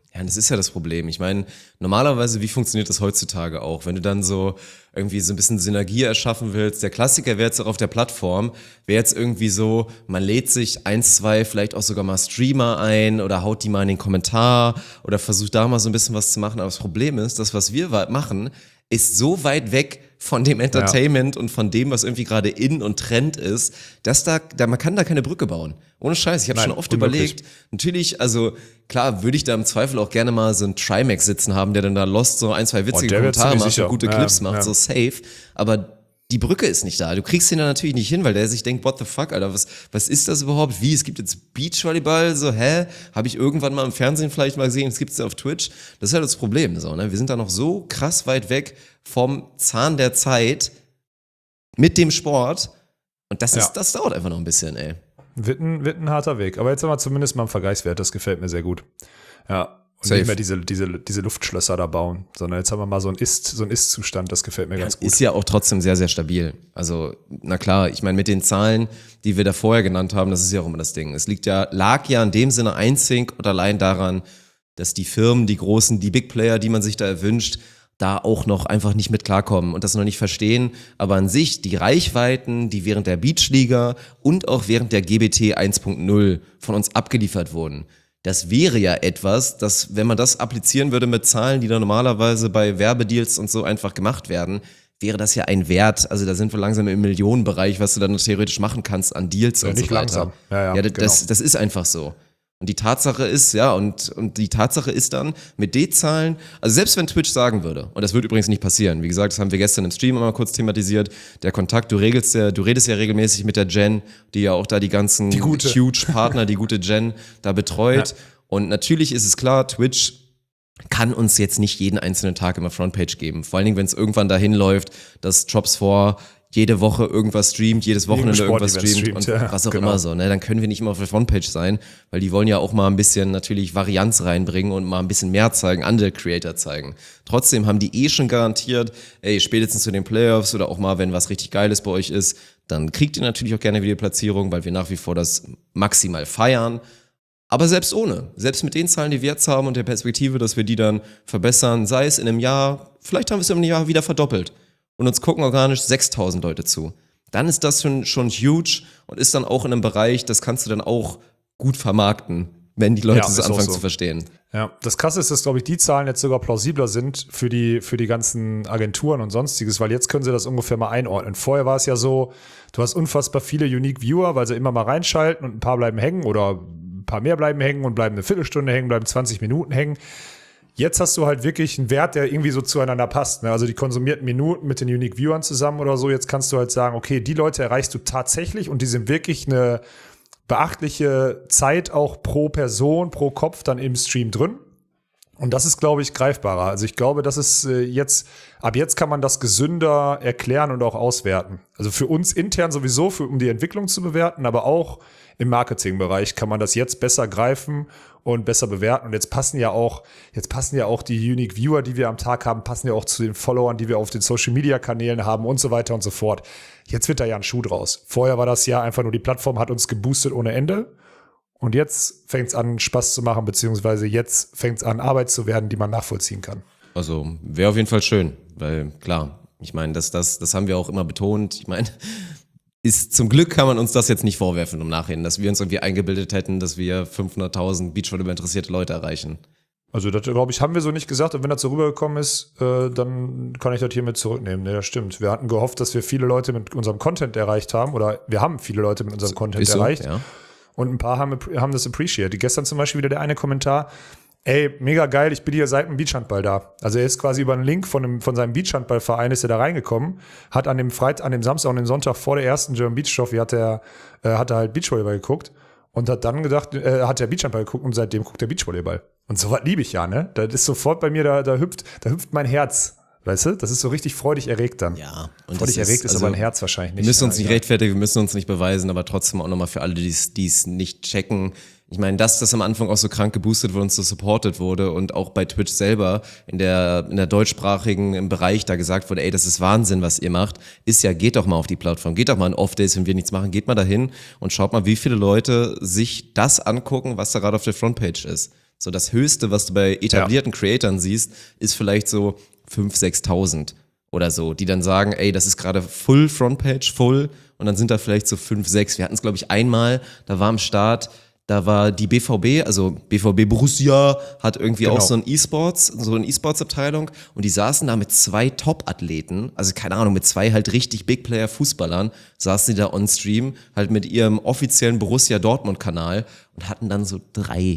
Ja, und das ist ja das Problem. Ich meine, normalerweise, wie funktioniert das heutzutage auch? Wenn du dann so irgendwie so ein bisschen Synergie erschaffen willst, der Klassiker wäre jetzt auch auf der Plattform, wäre jetzt irgendwie so, man lädt sich 1, 2, vielleicht auch sogar mal Streamer ein oder haut die mal in den Kommentar oder versucht da mal so ein bisschen was zu machen. Aber das Problem ist, das, was wir machen, ist so weit weg von dem Entertainment und von dem, was irgendwie gerade in und Trend ist, dass man kann da keine Brücke bauen. Ohne Scheiß, ich habe schon oft überlegt, natürlich, also klar würde ich da im Zweifel auch gerne mal so einen Trimax sitzen haben, der dann da Lost so 1, 2 witzige Kommentare macht und gute Clips macht, so safe, aber die Brücke ist nicht da. Du kriegst ihn da natürlich nicht hin, weil der sich denkt, what the fuck, Alter, was ist das überhaupt? Wie, es gibt jetzt Beachvolleyball, so, habe ich irgendwann mal im Fernsehen vielleicht mal gesehen, es gibt's ja auf Twitch. Das ist halt das Problem, so, ne? Wir sind da noch so krass weit weg vom Zahn der Zeit mit dem Sport und das dauert einfach noch ein bisschen, ey. Wird ein harter Weg, aber jetzt haben wir zumindest mal einen Vergleichswert, das gefällt mir sehr gut. Ja. Und Safe. nicht mehr diese Luftschlösser da bauen, sondern jetzt haben wir mal so einen Ist-Zustand, das gefällt mir ganz gut. Ist ja auch trotzdem sehr, sehr stabil. Also, na klar, ich meine, mit den Zahlen, die wir da vorher genannt haben, das ist ja auch immer das Ding. Es lag ja in dem Sinne einzig und allein daran, dass die Firmen, die großen, die Big Player, die man sich da erwünscht, da auch noch einfach nicht mit klarkommen und das noch nicht verstehen. Aber an sich, die Reichweiten, die während der Beachliga und auch während der GBT 1.0 von uns abgeliefert wurden, das wäre ja etwas, dass, wenn man das applizieren würde mit Zahlen, die da normalerweise bei Werbedeals und so einfach gemacht werden, wäre das ja ein Wert, also da sind wir langsam im Millionenbereich, was du dann theoretisch machen kannst an Deals und nicht so weiter. Langsam. Ja, das ist einfach so. Und die Tatsache ist, ja, und die Tatsache ist dann, mit D-Zahlen, also selbst wenn Twitch sagen würde, und das wird übrigens nicht passieren, wie gesagt, das haben wir gestern im Stream mal kurz thematisiert, der Kontakt, du redest ja regelmäßig mit der Jen, die ja auch da die ganzen Huge-Partner, die gute Jen da betreut. Ja. Und natürlich ist es klar, Twitch kann uns jetzt nicht jeden einzelnen Tag immer Frontpage geben. Vor allen Dingen, wenn es irgendwann dahin läuft, dass Drops4 jede Woche irgendwas streamt, jedes Wochenende irgendwas streamt und was auch immer so, ne? Dann können wir nicht immer auf der Frontpage sein, weil die wollen ja auch mal ein bisschen natürlich Varianz reinbringen und mal ein bisschen mehr zeigen, andere Creator zeigen. Trotzdem haben die schon garantiert, spätestens zu den Playoffs oder auch mal, wenn was richtig Geiles bei euch ist, dann kriegt ihr natürlich auch gerne Videoplatzierung, weil wir nach wie vor das maximal feiern. Aber selbst mit den Zahlen, die wir jetzt haben und der Perspektive, dass wir die dann verbessern, sei es in einem Jahr, vielleicht haben wir es in einem Jahr wieder verdoppelt. Und uns gucken organisch 6.000 Leute zu. Dann ist das schon huge und ist dann auch in einem Bereich, das kannst du dann auch gut vermarkten, wenn die Leute es anfangen zu verstehen. Ja, das Krasse ist, dass, glaube ich, die Zahlen jetzt sogar plausibler sind für die ganzen Agenturen und Sonstiges, weil jetzt können sie das ungefähr mal einordnen. Vorher war es ja so, du hast unfassbar viele Unique Viewer, weil sie immer mal reinschalten und ein paar bleiben hängen oder ein paar mehr bleiben hängen und bleiben eine Viertelstunde hängen, bleiben 20 Minuten hängen. Jetzt hast du halt wirklich einen Wert, der irgendwie so zueinander passt. Ne? Also die konsumierten Minuten mit den Unique Viewern zusammen oder so. Jetzt kannst du halt sagen, okay, die Leute erreichst du tatsächlich und die sind wirklich eine beachtliche Zeit auch pro Person, pro Kopf dann im Stream drin. Und das ist, glaube ich, greifbarer. Also ich glaube, das ist ab jetzt kann man das gesünder erklären und auch auswerten. Also für uns intern sowieso, um die Entwicklung zu bewerten, aber auch im Marketingbereich kann man das jetzt besser greifen und besser bewerten. Und jetzt passen ja auch die Unique Viewer, die wir am Tag haben, passen ja auch zu den Followern, die wir auf den Social-Media-Kanälen haben und so weiter und so fort. Jetzt wird da ja ein Schuh draus. Vorher war das ja einfach nur, die Plattform hat uns geboostet ohne Ende. Und jetzt fängt es an, Spaß zu machen, beziehungsweise jetzt fängt es an, Arbeit zu werden, die man nachvollziehen kann. Also wäre auf jeden Fall schön, weil klar, ich meine, das haben wir auch immer betont. Ich meine, zum Glück kann man uns das jetzt nicht vorwerfen im Nachhinein, dass wir uns irgendwie eingebildet hätten, dass wir 500.000 Beachvolleyball interessierte Leute erreichen. Also das, glaube ich, haben wir so nicht gesagt. Und wenn das so rübergekommen ist, dann kann ich das hiermit zurücknehmen. Ja, das stimmt. Wir hatten gehofft, dass wir viele Leute mit unserem Content erreicht haben. Oder wir haben viele Leute mit unserem Content erreicht. Ja. Und ein paar haben das appreciated. Gestern zum Beispiel wieder der eine Kommentar, ey, mega geil, ich bin hier seit dem Beachhandball da. Also er ist quasi über einen Link von seinem Beachhandballverein ist er da reingekommen, hat an dem Samstag und dem Sonntag vor der ersten German Beach Trophy hat er halt Beachvolleyball geguckt und hat dann gedacht, hat er Beachhandball geguckt und seitdem guckt er Beachvolleyball. Und sowas liebe ich ja, ne? Das ist sofort bei mir, da hüpft mein Herz. Weißt du, das ist so richtig freudig erregt dann. Ja. Und freudig erregt ist aber ein Herz wahrscheinlich nicht. Wir müssen uns nicht rechtfertigen, wir müssen uns nicht beweisen, aber trotzdem auch nochmal für alle, die es nicht checken. Ich meine, dass das am Anfang auch so krank geboostet wurde und so supported wurde und auch bei Twitch selber in der deutschsprachigen Bereich da gesagt wurde, ey, das ist Wahnsinn, was ihr macht, ist ja, geht doch mal auf die Plattform, geht doch mal in Off-Days, wenn wir nichts machen, geht mal dahin und schaut mal, wie viele Leute sich das angucken, was da gerade auf der Frontpage ist. So das Höchste, was du bei etablierten Creatoren siehst, ist vielleicht so 5.000, 6.000 oder so, die dann sagen, ey, das ist gerade Full Frontpage, Full, und dann sind da vielleicht so 5, 6. Wir hatten es, glaube ich, einmal, da war am Start, da war die BVB, also BVB Borussia hat irgendwie auch so eine E-Sports-Abteilung und die saßen da mit 2 Top-Athleten, also keine Ahnung, mit 2 halt richtig Big-Player-Fußballern, saßen die da on-stream, halt mit ihrem offiziellen Borussia Dortmund-Kanal und hatten dann so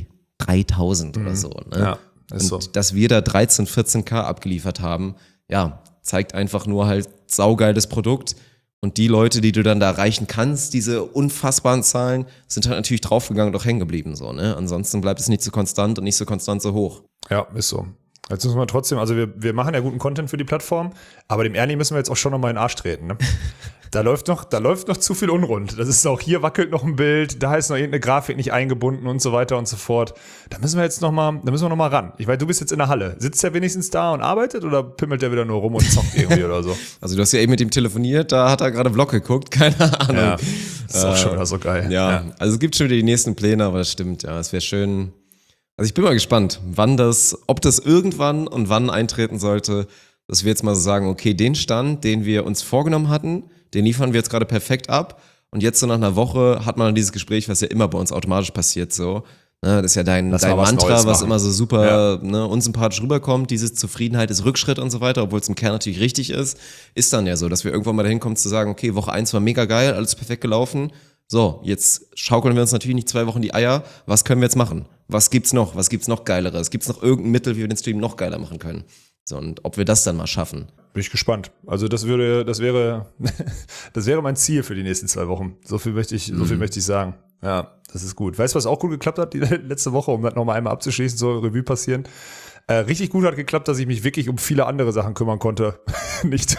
3.000 oder so. Ne? Ja, ist und so. dass wir da 13, 14K abgeliefert haben, ja, zeigt einfach nur halt saugeiles Produkt. Und die Leute, die du dann da erreichen kannst, diese unfassbaren Zahlen, sind halt natürlich draufgegangen und auch hängen geblieben. So, ne? Ansonsten bleibt es nicht so konstant und nicht so konstant so hoch. Ja, ist so. Jetzt müssen wir trotzdem, also wir machen ja guten Content für die Plattform, aber dem Ernie müssen wir jetzt auch schon nochmal in den Arsch treten. Ne? Da läuft noch zu viel unrund. Das ist auch, hier wackelt noch ein Bild, da ist noch irgendeine Grafik nicht eingebunden und so weiter und so fort. Da müssen wir noch mal ran. Ich weiß, du bist jetzt in der Halle. Sitzt der wenigstens da und arbeitet oder pimmelt der wieder nur rum und zockt irgendwie oder so? Also du hast ja eben mit ihm telefoniert, da hat er gerade Vlog geguckt, keine Ahnung. Ja, ist auch schon wieder so geil. Ja, also es gibt schon wieder die nächsten Pläne, aber das stimmt, ja, es wäre schön. Also ich bin mal gespannt, ob das irgendwann und wann eintreten sollte, dass wir jetzt mal so sagen, okay, den Stand, den wir uns vorgenommen hatten, den liefern wir jetzt gerade perfekt ab und jetzt so nach einer Woche hat man dann dieses Gespräch, was ja immer bei uns automatisch passiert, so. Ne, das ist ja dein Mantra, was immer so super unsympathisch rüberkommt, diese Zufriedenheit ist Rückschritt und so weiter, obwohl es im Kern natürlich richtig ist dann ja so, dass wir irgendwann mal dahin kommen zu sagen, okay, Woche 1 war mega geil, alles perfekt gelaufen. So, jetzt schaukeln wir uns natürlich nicht 2 Wochen die Eier. Was können wir jetzt machen? Was gibt's noch? Was gibt's noch Geileres? Gibt's noch irgendein Mittel, wie wir den Stream noch geiler machen können? So, und ob wir das dann mal schaffen. Bin ich gespannt. Also das wäre mein Ziel für die nächsten 2 Wochen. So viel möchte ich sagen. Ja, das ist gut. Weißt du, was auch gut geklappt hat die letzte Woche, um das nochmal einmal abzuschließen, so Revue passieren? Richtig gut hat geklappt, dass ich mich wirklich um viele andere Sachen kümmern konnte. Nicht.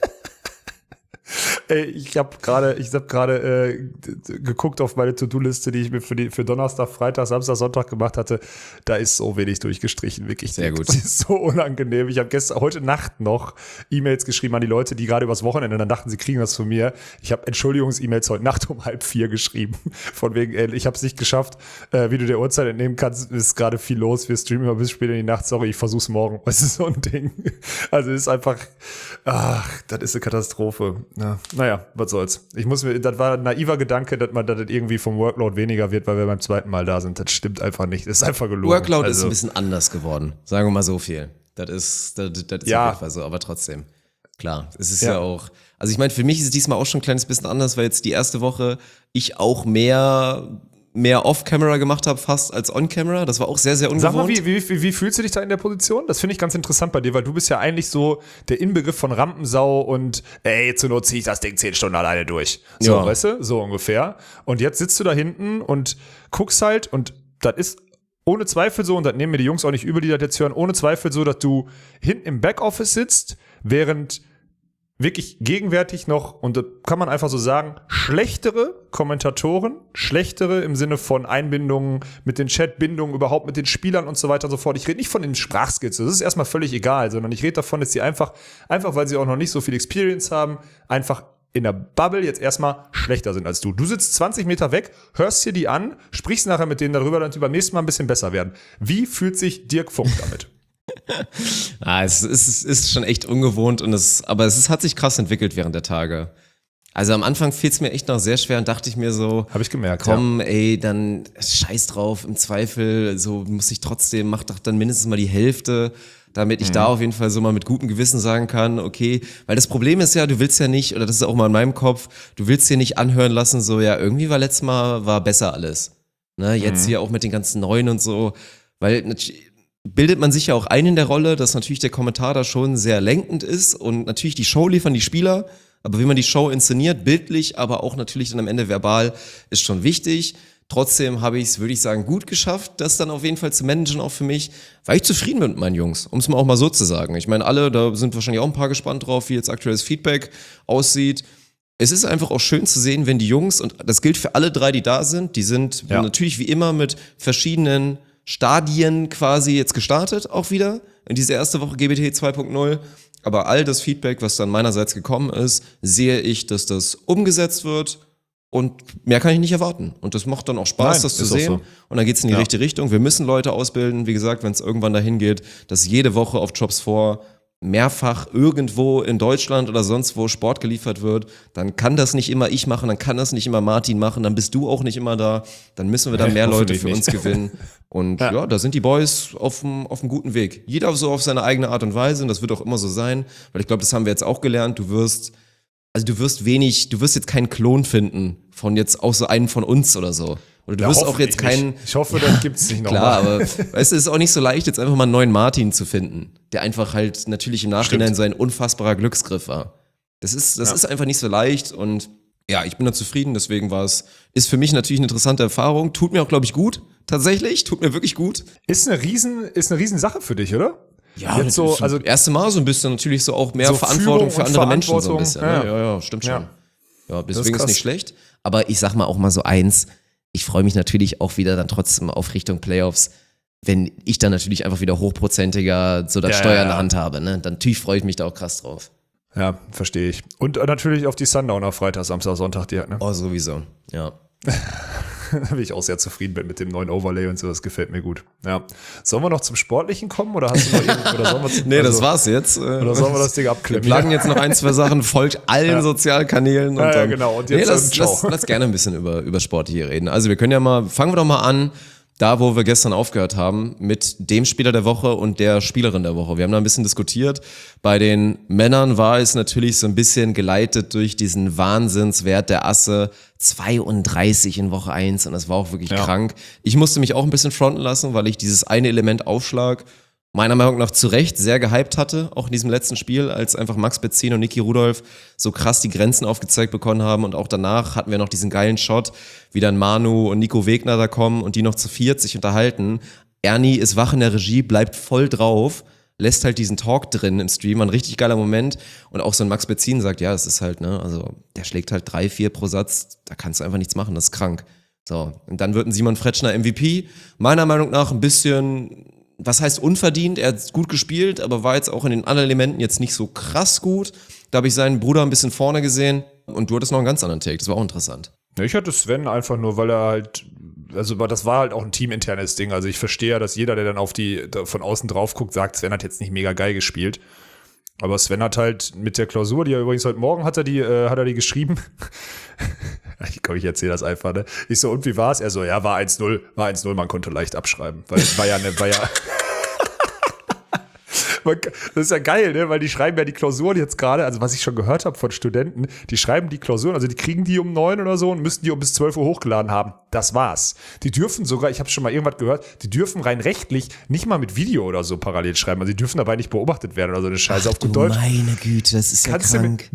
Ey, ich hab gerade geguckt auf meine To-Do-Liste, die ich mir für Donnerstag, Freitag, Samstag, Sonntag gemacht hatte. Da ist so wenig durchgestrichen, wirklich. Sehr gut. Das ist so unangenehm. Ich habe heute Nacht noch E-Mails geschrieben an die Leute, die gerade übers Wochenende dann dachten, sie kriegen das von mir. Ich habe Entschuldigungs-E-Mails heute Nacht um 3:30 geschrieben. Von wegen, ey, ich habe es nicht geschafft. Wie du der Uhrzeit entnehmen kannst, ist gerade viel los. Wir streamen immer bis später in die Nacht. Sorry, ich versuch's morgen. Das ist so ein Ding. Also es ist einfach, das ist eine Katastrophe. Ja. Naja, was soll's. Das war ein naiver Gedanke, dass das irgendwie vom Workload weniger wird, weil wir beim zweiten Mal da sind. Das stimmt einfach nicht. Das ist einfach gelogen. Workload ist ein bisschen anders geworden. Sagen wir mal so viel. Das ist auf jeden Fall so, aber trotzdem. Klar, es ist ja auch, also ich meine, für mich ist es diesmal auch schon ein kleines bisschen anders, weil jetzt die erste Woche ich auch mehr Off-Camera gemacht habe, fast als On-Camera. Das war auch sehr, sehr ungewohnt. Sag mal, wie fühlst du dich da in der Position? Das finde ich ganz interessant bei dir, weil du bist ja eigentlich so der Inbegriff von Rampensau und zur Not ziehe ich das Ding 10 Stunden alleine durch. So, ja. Weißt du? So ungefähr. Und jetzt sitzt du da hinten und guckst halt und das ist ohne Zweifel so, und das nehmen mir die Jungs auch nicht übel, die das jetzt hören, ohne Zweifel so, dass du hinten im Backoffice sitzt, während wirklich gegenwärtig noch, und das kann man einfach so sagen, schlechtere Kommentatoren, schlechtere im Sinne von Einbindungen mit den Chatbindungen, überhaupt mit den Spielern und so weiter und so fort. Ich rede nicht von den Sprachskills, das ist erstmal völlig egal, sondern ich rede davon, dass sie einfach, weil sie auch noch nicht so viel Experience haben, einfach in der Bubble jetzt erstmal schlechter sind als du. Du sitzt 20 Meter weg, hörst dir die an, sprichst nachher mit denen darüber, dann beim nächsten Mal ein bisschen besser werden. Wie fühlt sich Dirk Funk damit? Es ist schon echt ungewohnt aber es hat sich krass entwickelt während der Tage. Also am Anfang fiel es mir echt noch sehr schwer und dachte ich mir so, habe ich gemerkt, komm, ey, dann scheiß drauf, im Zweifel, so muss ich trotzdem, mach doch dann mindestens mal die Hälfte, damit ich da auf jeden Fall so mal mit gutem Gewissen sagen kann, okay, weil das Problem ist ja, du willst ja nicht, oder das ist auch mal in meinem Kopf, du willst dir nicht anhören lassen, so, ja, irgendwie war letztes Mal, war besser alles. Ne, jetzt hier auch mit den ganzen Neuen und so, weil bildet man sich ja auch ein in der Rolle, dass natürlich der Kommentar da schon sehr lenkend ist und natürlich die Show liefern die Spieler, aber wie man die Show inszeniert, bildlich, aber auch natürlich dann am Ende verbal, ist schon wichtig. Trotzdem habe ich es, würde ich sagen, gut geschafft, das dann auf jeden Fall zu managen, auch für mich, weil ich zufrieden bin mit meinen Jungs, um es mal auch mal so zu sagen. Ich meine, alle, da sind wahrscheinlich auch ein paar gespannt drauf, wie jetzt aktuelles Feedback aussieht. Es ist einfach auch schön zu sehen, wenn die Jungs, und das gilt für alle 3, die da sind, die sind natürlich wie immer mit verschiedenen Stadien quasi jetzt gestartet, auch wieder, in diese erste Woche GBT 2.0. Aber all das Feedback, was dann meinerseits gekommen ist, sehe ich, dass das umgesetzt wird. Und mehr kann ich nicht erwarten. Und das macht dann auch Spaß, Nein, das zu ist auch sehen. so. Und dann geht's in die richtige Richtung. Wir müssen Leute ausbilden. Wie gesagt, wenn es irgendwann dahin geht, dass jede Woche auf Jobs 4 mehrfach irgendwo in Deutschland oder sonst wo Sport geliefert wird, dann kann das nicht immer ich machen, dann kann das nicht immer Martin machen, dann bist du auch nicht immer da. Dann müssen wir da mehr Leute für uns gewinnen. Und ja, da sind die Boys auf einem guten Weg. Jeder so auf seine eigene Art und Weise. Und das wird auch immer so sein. Weil ich glaube, das haben wir jetzt auch gelernt. Du wirst jetzt keinen Klon finden von jetzt auch so einen von uns oder so. Oder du wirst auch jetzt keinen. Ich hoffe, das gibt's nicht nochmal. Klar, aber weißt du, es ist auch nicht so leicht, jetzt einfach mal einen neuen Martin zu finden, der einfach halt natürlich im Nachhinein so ein unfassbarer Glücksgriff war. Das ist einfach nicht so leicht und ja, ich bin da zufrieden, deswegen ist für mich natürlich eine interessante Erfahrung. Tut mir auch, glaube ich, gut. Tatsächlich, tut mir wirklich gut. Ist eine riesen Sache für dich, oder? Ja, jetzt so, also das erste Mal so ein bisschen natürlich so auch mehr so Verantwortung für andere Menschen so ein bisschen. Ja. Ne? Ja, stimmt schon. Ja, deswegen ist krass. nicht schlecht. Aber ich sag mal auch mal so eins, ich freue mich natürlich auch wieder dann trotzdem auf Richtung Playoffs, wenn ich dann natürlich einfach wieder hochprozentiger so das Steuer in der Hand habe. Ne? Dann natürlich freue ich mich da auch krass drauf. Ja, verstehe ich. Und natürlich auf die Sundowner Freitag, Samstag, Sonntag, die hat, ne? Oh, sowieso, ja. Da bin ich auch sehr zufrieden mit dem neuen Overlay und so, das gefällt mir gut. Ja. Sollen wir noch zum Sportlichen kommen oder hast du noch oder sollen wir Nee, das war's jetzt. Oder sollen wir das Ding Wir abklemmen? plagen jetzt noch 1, 2 Sachen, folgt allen Sozialkanälen. Und Ja, dann, genau. Und jetzt lass gerne ein bisschen über Sport hier reden. Also wir können ja fangen wir doch mal an, da wo wir gestern aufgehört haben, mit dem Spieler der Woche und der Spielerin der Woche. Wir haben da ein bisschen diskutiert. Bei den Männern war es natürlich so ein bisschen geleitet durch diesen Wahnsinnswert der Asse. 32 in Woche 1 und das war auch wirklich krank. Ich musste mich auch ein bisschen fronten lassen, weil ich dieses eine Element Aufschlag meiner Meinung nach zu Recht sehr gehypt hatte, auch in diesem letzten Spiel, als einfach Max Bezzin und Niki Rudolph so krass die Grenzen aufgezeigt bekommen haben und auch danach hatten wir noch diesen geilen Shot, wie dann Manu und Nico Wegner da kommen und die noch zu 40 unterhalten. Ernie ist wach in der Regie, bleibt voll drauf, lässt halt diesen Talk drin im Stream, ein richtig geiler Moment und auch so ein Max Bezzin sagt, ja, es ist halt, ne, also der schlägt halt 3, 4 pro Satz, da kannst du einfach nichts machen, das ist krank. So, und dann wird ein Simon Fretschner MVP, meiner Meinung nach ein bisschen, was heißt unverdient, er hat gut gespielt, aber war jetzt auch in den anderen Elementen jetzt nicht so krass gut. Da habe ich seinen Bruder ein bisschen vorne gesehen und du hattest noch einen ganz anderen Take, das war auch interessant. Ja, ich hatte Sven einfach nur, weil er halt, also das war halt auch ein teaminternes Ding. Also ich verstehe ja, dass jeder, der dann von außen drauf guckt, sagt, Sven hat jetzt nicht mega geil gespielt. Aber Sven hat halt mit der Klausur, die er übrigens heute Morgen hat er die geschrieben. Ich erzähle das einfach, ne? Ich so, und wie war's? Er so, ja, war 1-0, man konnte leicht abschreiben. Weil war ja das ist ja geil, ne? Weil die schreiben ja die Klausuren jetzt gerade, also was ich schon gehört habe von Studenten, die schreiben die Klausuren, also die kriegen die um 9 oder so und müssen die um bis 12 Uhr hochgeladen haben. Das war's. Die dürfen sogar, ich habe schon mal irgendwas gehört, die dürfen rein rechtlich nicht mal mit Video oder so parallel schreiben. Also die dürfen dabei nicht beobachtet werden oder so eine Scheiße. Auf gut Deutsch. Meine Güte, das ist ja krank.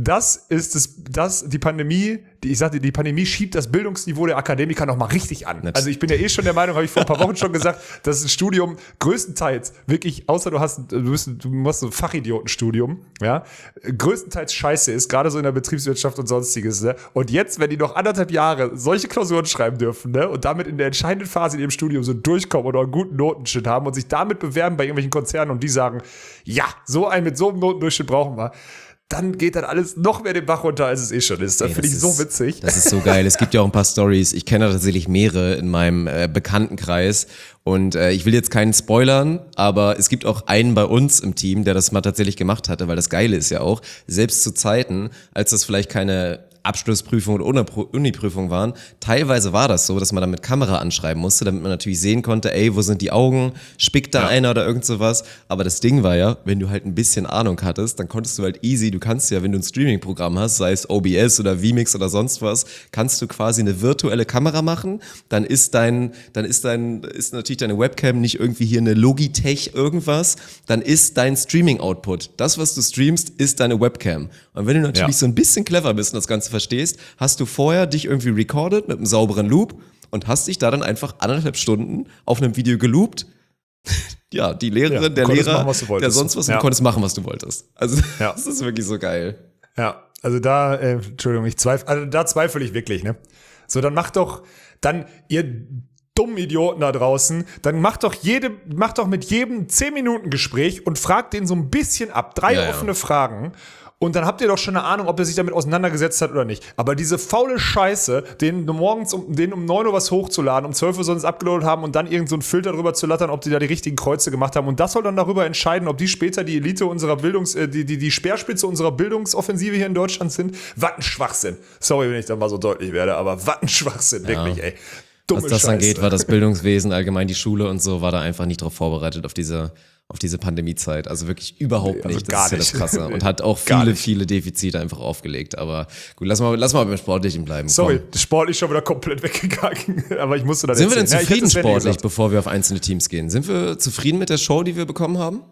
Die Pandemie, ich sagte, die Pandemie schiebt das Bildungsniveau der Akademiker nochmal richtig an. Also ich bin ja schon der Meinung, habe ich vor ein paar Wochen schon gesagt, dass ein Studium größtenteils wirklich, außer du machst so ein Fachidiotenstudium, ja, größtenteils scheiße ist, gerade so in der Betriebswirtschaft und sonstiges. Ne? Und jetzt, wenn die noch 1,5 Jahre solche Klausuren schreiben dürfen, ne, und damit in der entscheidenden Phase in ihrem Studium so durchkommen oder einen guten Notenschnitt haben und sich damit bewerben bei irgendwelchen Konzernen und die sagen, ja, mit so einem Notendurchschnitt brauchen wir, dann geht dann alles noch mehr den Bach runter, als es eh schon ist. Das finde ich so witzig. Das ist so geil. Es gibt ja auch ein paar Stories. Ich kenne tatsächlich mehrere in meinem Bekanntenkreis. Und ich will jetzt keinen spoilern, aber es gibt auch einen bei uns im Team, der das mal tatsächlich gemacht hatte, weil das Geile ist ja auch, selbst zu Zeiten, als das vielleicht keine Abschlussprüfung oder Uniprüfung waren. Teilweise war das so, dass man dann mit Kamera anschreiben musste, damit man natürlich sehen konnte, ey, wo sind die Augen, spickt da einer oder irgend sowas. Aber das Ding war ja, wenn du halt ein bisschen Ahnung hattest, dann konntest du halt easy, du kannst ja, wenn du ein Streaming-Programm hast, sei es OBS oder vMix oder sonst was, kannst du quasi eine virtuelle Kamera machen, dann ist natürlich deine Webcam nicht irgendwie hier eine Logitech irgendwas, dann ist dein Streaming-Output, das, was du streamst, ist deine Webcam. Und wenn du natürlich so ein bisschen clever bist und das Ganze verstehst, hast du vorher dich irgendwie recorded mit einem sauberen Loop und hast dich da dann einfach 1,5 Stunden auf einem Video geloopt. Ja, die Lehrerin, der Lehrer, machen, der sonst was, und du konntest machen, was du wolltest. Also das ist wirklich so geil. Ja, also da, Entschuldigung, da zweifle ich wirklich, ne? So, dann ihr dummen Idioten da draußen, dann macht doch mit jedem 10 Minuten Gespräch und fragt den so ein bisschen ab. 3 offene Fragen. und dann habt ihr doch schon eine Ahnung, ob er sich damit auseinandergesetzt hat oder nicht. Aber diese faule Scheiße, den morgens um 9 Uhr was hochzuladen, um 12 Uhr sonst abgeloadet haben und dann irgend so einen Filter drüber zu lattern, ob die da die richtigen Kreuze gemacht haben. Und das soll dann darüber entscheiden, ob die später die Elite unserer die Speerspitze unserer Bildungsoffensive hier in Deutschland sind. Was ein Schwachsinn. Sorry, wenn ich da mal so deutlich werde, aber was ein Schwachsinn, wirklich, ey. Dumme Was das Scheiße. angeht, war das Bildungswesen, allgemein die Schule und so, war da einfach nicht drauf vorbereitet auf diese Pandemiezeit. Also wirklich überhaupt nicht. Also gar das ist ja das nicht. Krasse. Und hat auch Gar viele, nicht. viele Defizite einfach aufgelegt. Aber gut, lass mal beim Sportlichen bleiben. Sorry, Komm. das Sport ist schon wieder komplett weggegangen. Aber ich musste da Sind wir denn erzählen. Ja, ich zufrieden hätte Sven sportlich, gesagt. bevor wir auf einzelne Teams gehen? Sind wir zufrieden mit der Show, die wir bekommen haben?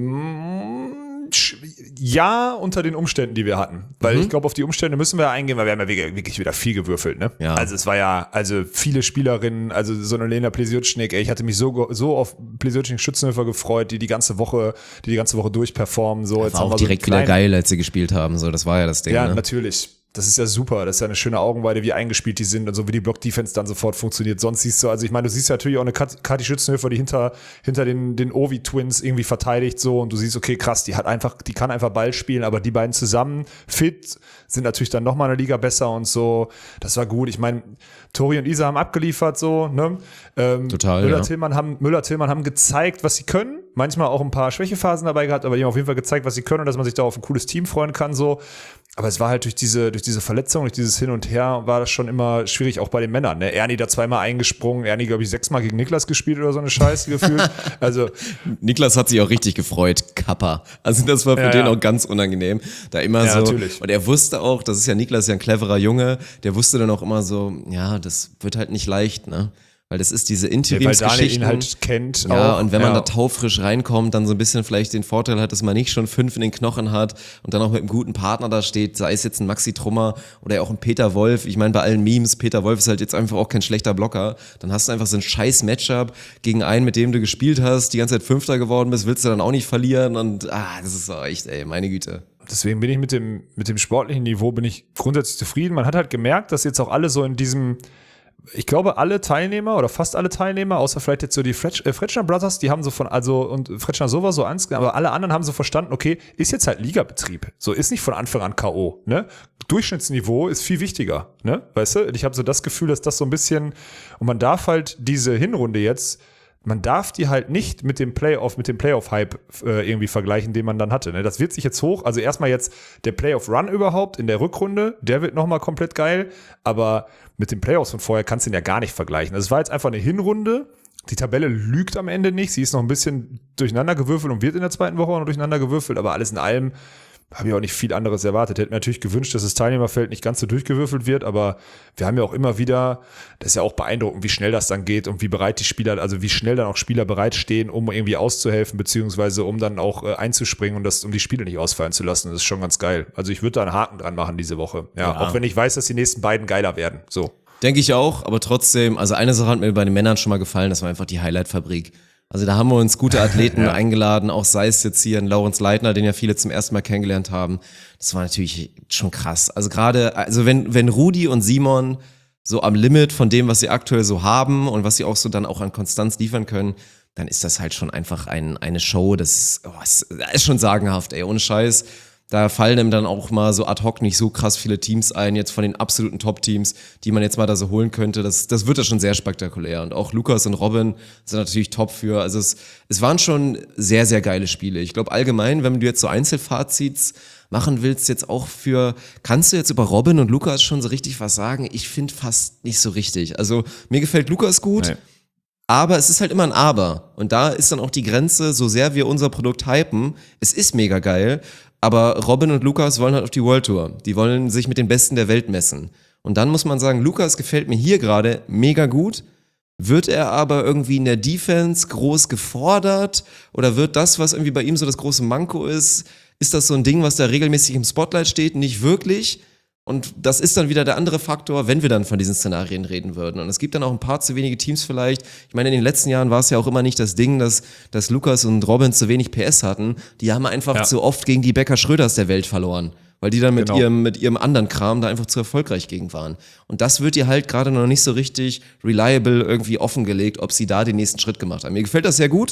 Ja, unter den Umständen, die wir hatten. Weil ich glaube, auf die Umstände müssen wir eingehen, weil wir haben ja wirklich wieder viel gewürfelt. Ne? Ja. Also es war ja, viele Spielerinnen, also so eine Lena Plesiotschnik, ich hatte mich so auf Plesiotschnik-Schützenhöfer gefreut, die ganze Woche durchperformen. So, jetzt War haben auch wir so direkt einen wieder kleinen- geil, als sie gespielt haben. So, das war ja das Ding. Ja, ne? natürlich. Das ist ja super. Das ist ja eine schöne Augenweide, wie eingespielt die sind und so, wie die Block-Defense dann sofort funktioniert. Sonst siehst du, also ich meine, du siehst ja natürlich auch eine Kathi Schützenhöfer, die hinter den Ovi-Twins irgendwie verteidigt so und du siehst, okay, krass, die kann einfach Ball spielen, aber die beiden zusammen fit sind natürlich dann nochmal eine Liga besser und so. Das war gut. Ich meine, Tori und Isa haben abgeliefert so, ne? Total, Müller-Tillmann haben gezeigt, was sie können. Manchmal auch ein paar Schwächephasen dabei gehabt, aber die haben auf jeden Fall gezeigt, was sie können und dass man sich da auf ein cooles Team freuen kann so. Aber es war halt durch diese Verletzung, durch dieses Hin und Her, war das schon immer schwierig, auch bei den Männern. Ne? Ernie da zweimal eingesprungen, Ernie, glaube ich, 6-mal gegen Niklas gespielt oder so eine Scheiße gefühlt. Also, Niklas hat sich auch richtig gefreut, Kappa. Also das war für Ja, den ja. auch ganz unangenehm. Da immer Ja, so. natürlich. Und er wusste auch, das ist ja Niklas, ja ein cleverer Junge, der wusste dann auch immer so, ja, das wird halt nicht leicht, ne? Weil das ist diese weil Daniel Interimsgeschichten. ihn halt kennt. Ja, auch. und wenn man da taufrisch reinkommt, dann so ein bisschen vielleicht den Vorteil hat, dass man nicht schon 5 in den Knochen hat und dann auch mit einem guten Partner da steht, sei es jetzt ein Maxi Trummer oder auch ein Peter Wolf. Ich meine, bei allen Memes, Peter Wolf ist halt jetzt einfach auch kein schlechter Blocker. Dann hast du einfach so ein scheiß Matchup gegen einen, mit dem du gespielt hast, die ganze Zeit Fünfter geworden bist, willst du dann auch nicht verlieren und das ist so echt, ey, meine Güte. Deswegen bin ich mit dem sportlichen Niveau bin ich grundsätzlich zufrieden. Man hat halt gemerkt, dass jetzt auch alle so in diesem, ich glaube, alle Teilnehmer oder fast alle Teilnehmer, außer vielleicht jetzt so die Fretschner Brothers, die haben so und Fretschner Sova so ernst genommen, aber alle anderen haben so verstanden, okay, ist jetzt halt Ligabetrieb. So ist nicht von Anfang an K.O., ne? Durchschnittsniveau ist viel wichtiger, ne? Weißt du? Ich habe so das Gefühl, dass das so ein bisschen, und man darf halt diese Hinrunde jetzt, man darf die halt nicht mit dem Playoff-Hype irgendwie vergleichen, den man dann hatte. Ne? Das wird sich jetzt hoch, also erstmal jetzt der Playoff-Run überhaupt in der Rückrunde, der wird nochmal komplett geil, aber mit den Playoffs von vorher kannst du ihn ja gar nicht vergleichen. Also es war jetzt einfach eine Hinrunde, die Tabelle lügt am Ende nicht, sie ist noch ein bisschen durcheinander gewürfelt und wird in der zweiten Woche auch noch durcheinander gewürfelt, aber alles in allem habe ich auch nicht viel anderes erwartet. Hätte mir natürlich gewünscht, dass das Teilnehmerfeld nicht ganz so durchgewürfelt wird, aber wir haben ja auch immer wieder, das ist ja auch beeindruckend, wie schnell das dann geht und wie bereit die Spieler, also wie schnell dann auch Spieler bereitstehen, um irgendwie auszuhelfen, beziehungsweise um dann auch einzuspringen und um die Spiele nicht ausfallen zu lassen. Das ist schon ganz geil. Also ich würde da einen Haken dran machen diese Woche. Ja, auch wenn ich weiß, dass die nächsten beiden geiler werden. So. Denke ich auch, aber trotzdem, also eine Sache hat mir bei den Männern schon mal gefallen, das war einfach die Highlight-Fabrik. Also da haben wir uns gute Athleten eingeladen, auch sei es jetzt hier ein Laurens Leitner, den ja viele zum ersten Mal kennengelernt haben. Das war natürlich schon krass. Also gerade, also wenn Rudi und Simon so am Limit von dem, was sie aktuell so haben und was sie auch so dann auch an Konstanz liefern können, dann ist das halt schon einfach eine Show, das ist schon sagenhaft, ey, ohne Scheiß. Da fallen ihm dann auch mal so ad hoc nicht so krass viele Teams ein, jetzt von den absoluten Top-Teams, die man jetzt mal da so holen könnte. Das wird ja schon sehr spektakulär. Und auch Lukas und Robin sind natürlich top für. Also es waren schon sehr, sehr geile Spiele. Ich glaube allgemein, wenn du jetzt so Einzelfazits machen willst, jetzt auch kannst du jetzt über Robin und Lukas schon so richtig was sagen? Ich finde fast nicht so richtig. Also mir gefällt Lukas gut. Nee. Aber es ist halt immer ein Aber. Und da ist dann auch die Grenze, so sehr wir unser Produkt hypen, es ist mega geil, aber Robin und Lukas wollen halt auf die World Tour. Die wollen sich mit den Besten der Welt messen. Und dann muss man sagen, Lukas gefällt mir hier gerade mega gut. Wird er aber irgendwie in der Defense groß gefordert? Oder wird das, was irgendwie bei ihm so das große Manko ist das so ein Ding, was da regelmäßig im Spotlight steht? Nicht wirklich. Und das ist dann wieder der andere Faktor, wenn wir dann von diesen Szenarien reden würden. Und es gibt dann auch ein paar zu wenige Teams vielleicht. Ich meine, in den letzten Jahren war es ja auch immer nicht das Ding, dass Lukas und Robin zu wenig PS hatten. Die haben einfach zu oft gegen die Becker-Schröders der Welt verloren. Weil die dann mit ihrem anderen Kram da einfach zu erfolgreich gegen waren. Und das wird dir halt gerade noch nicht so richtig reliable irgendwie offengelegt, ob sie da den nächsten Schritt gemacht haben. Mir gefällt das sehr gut.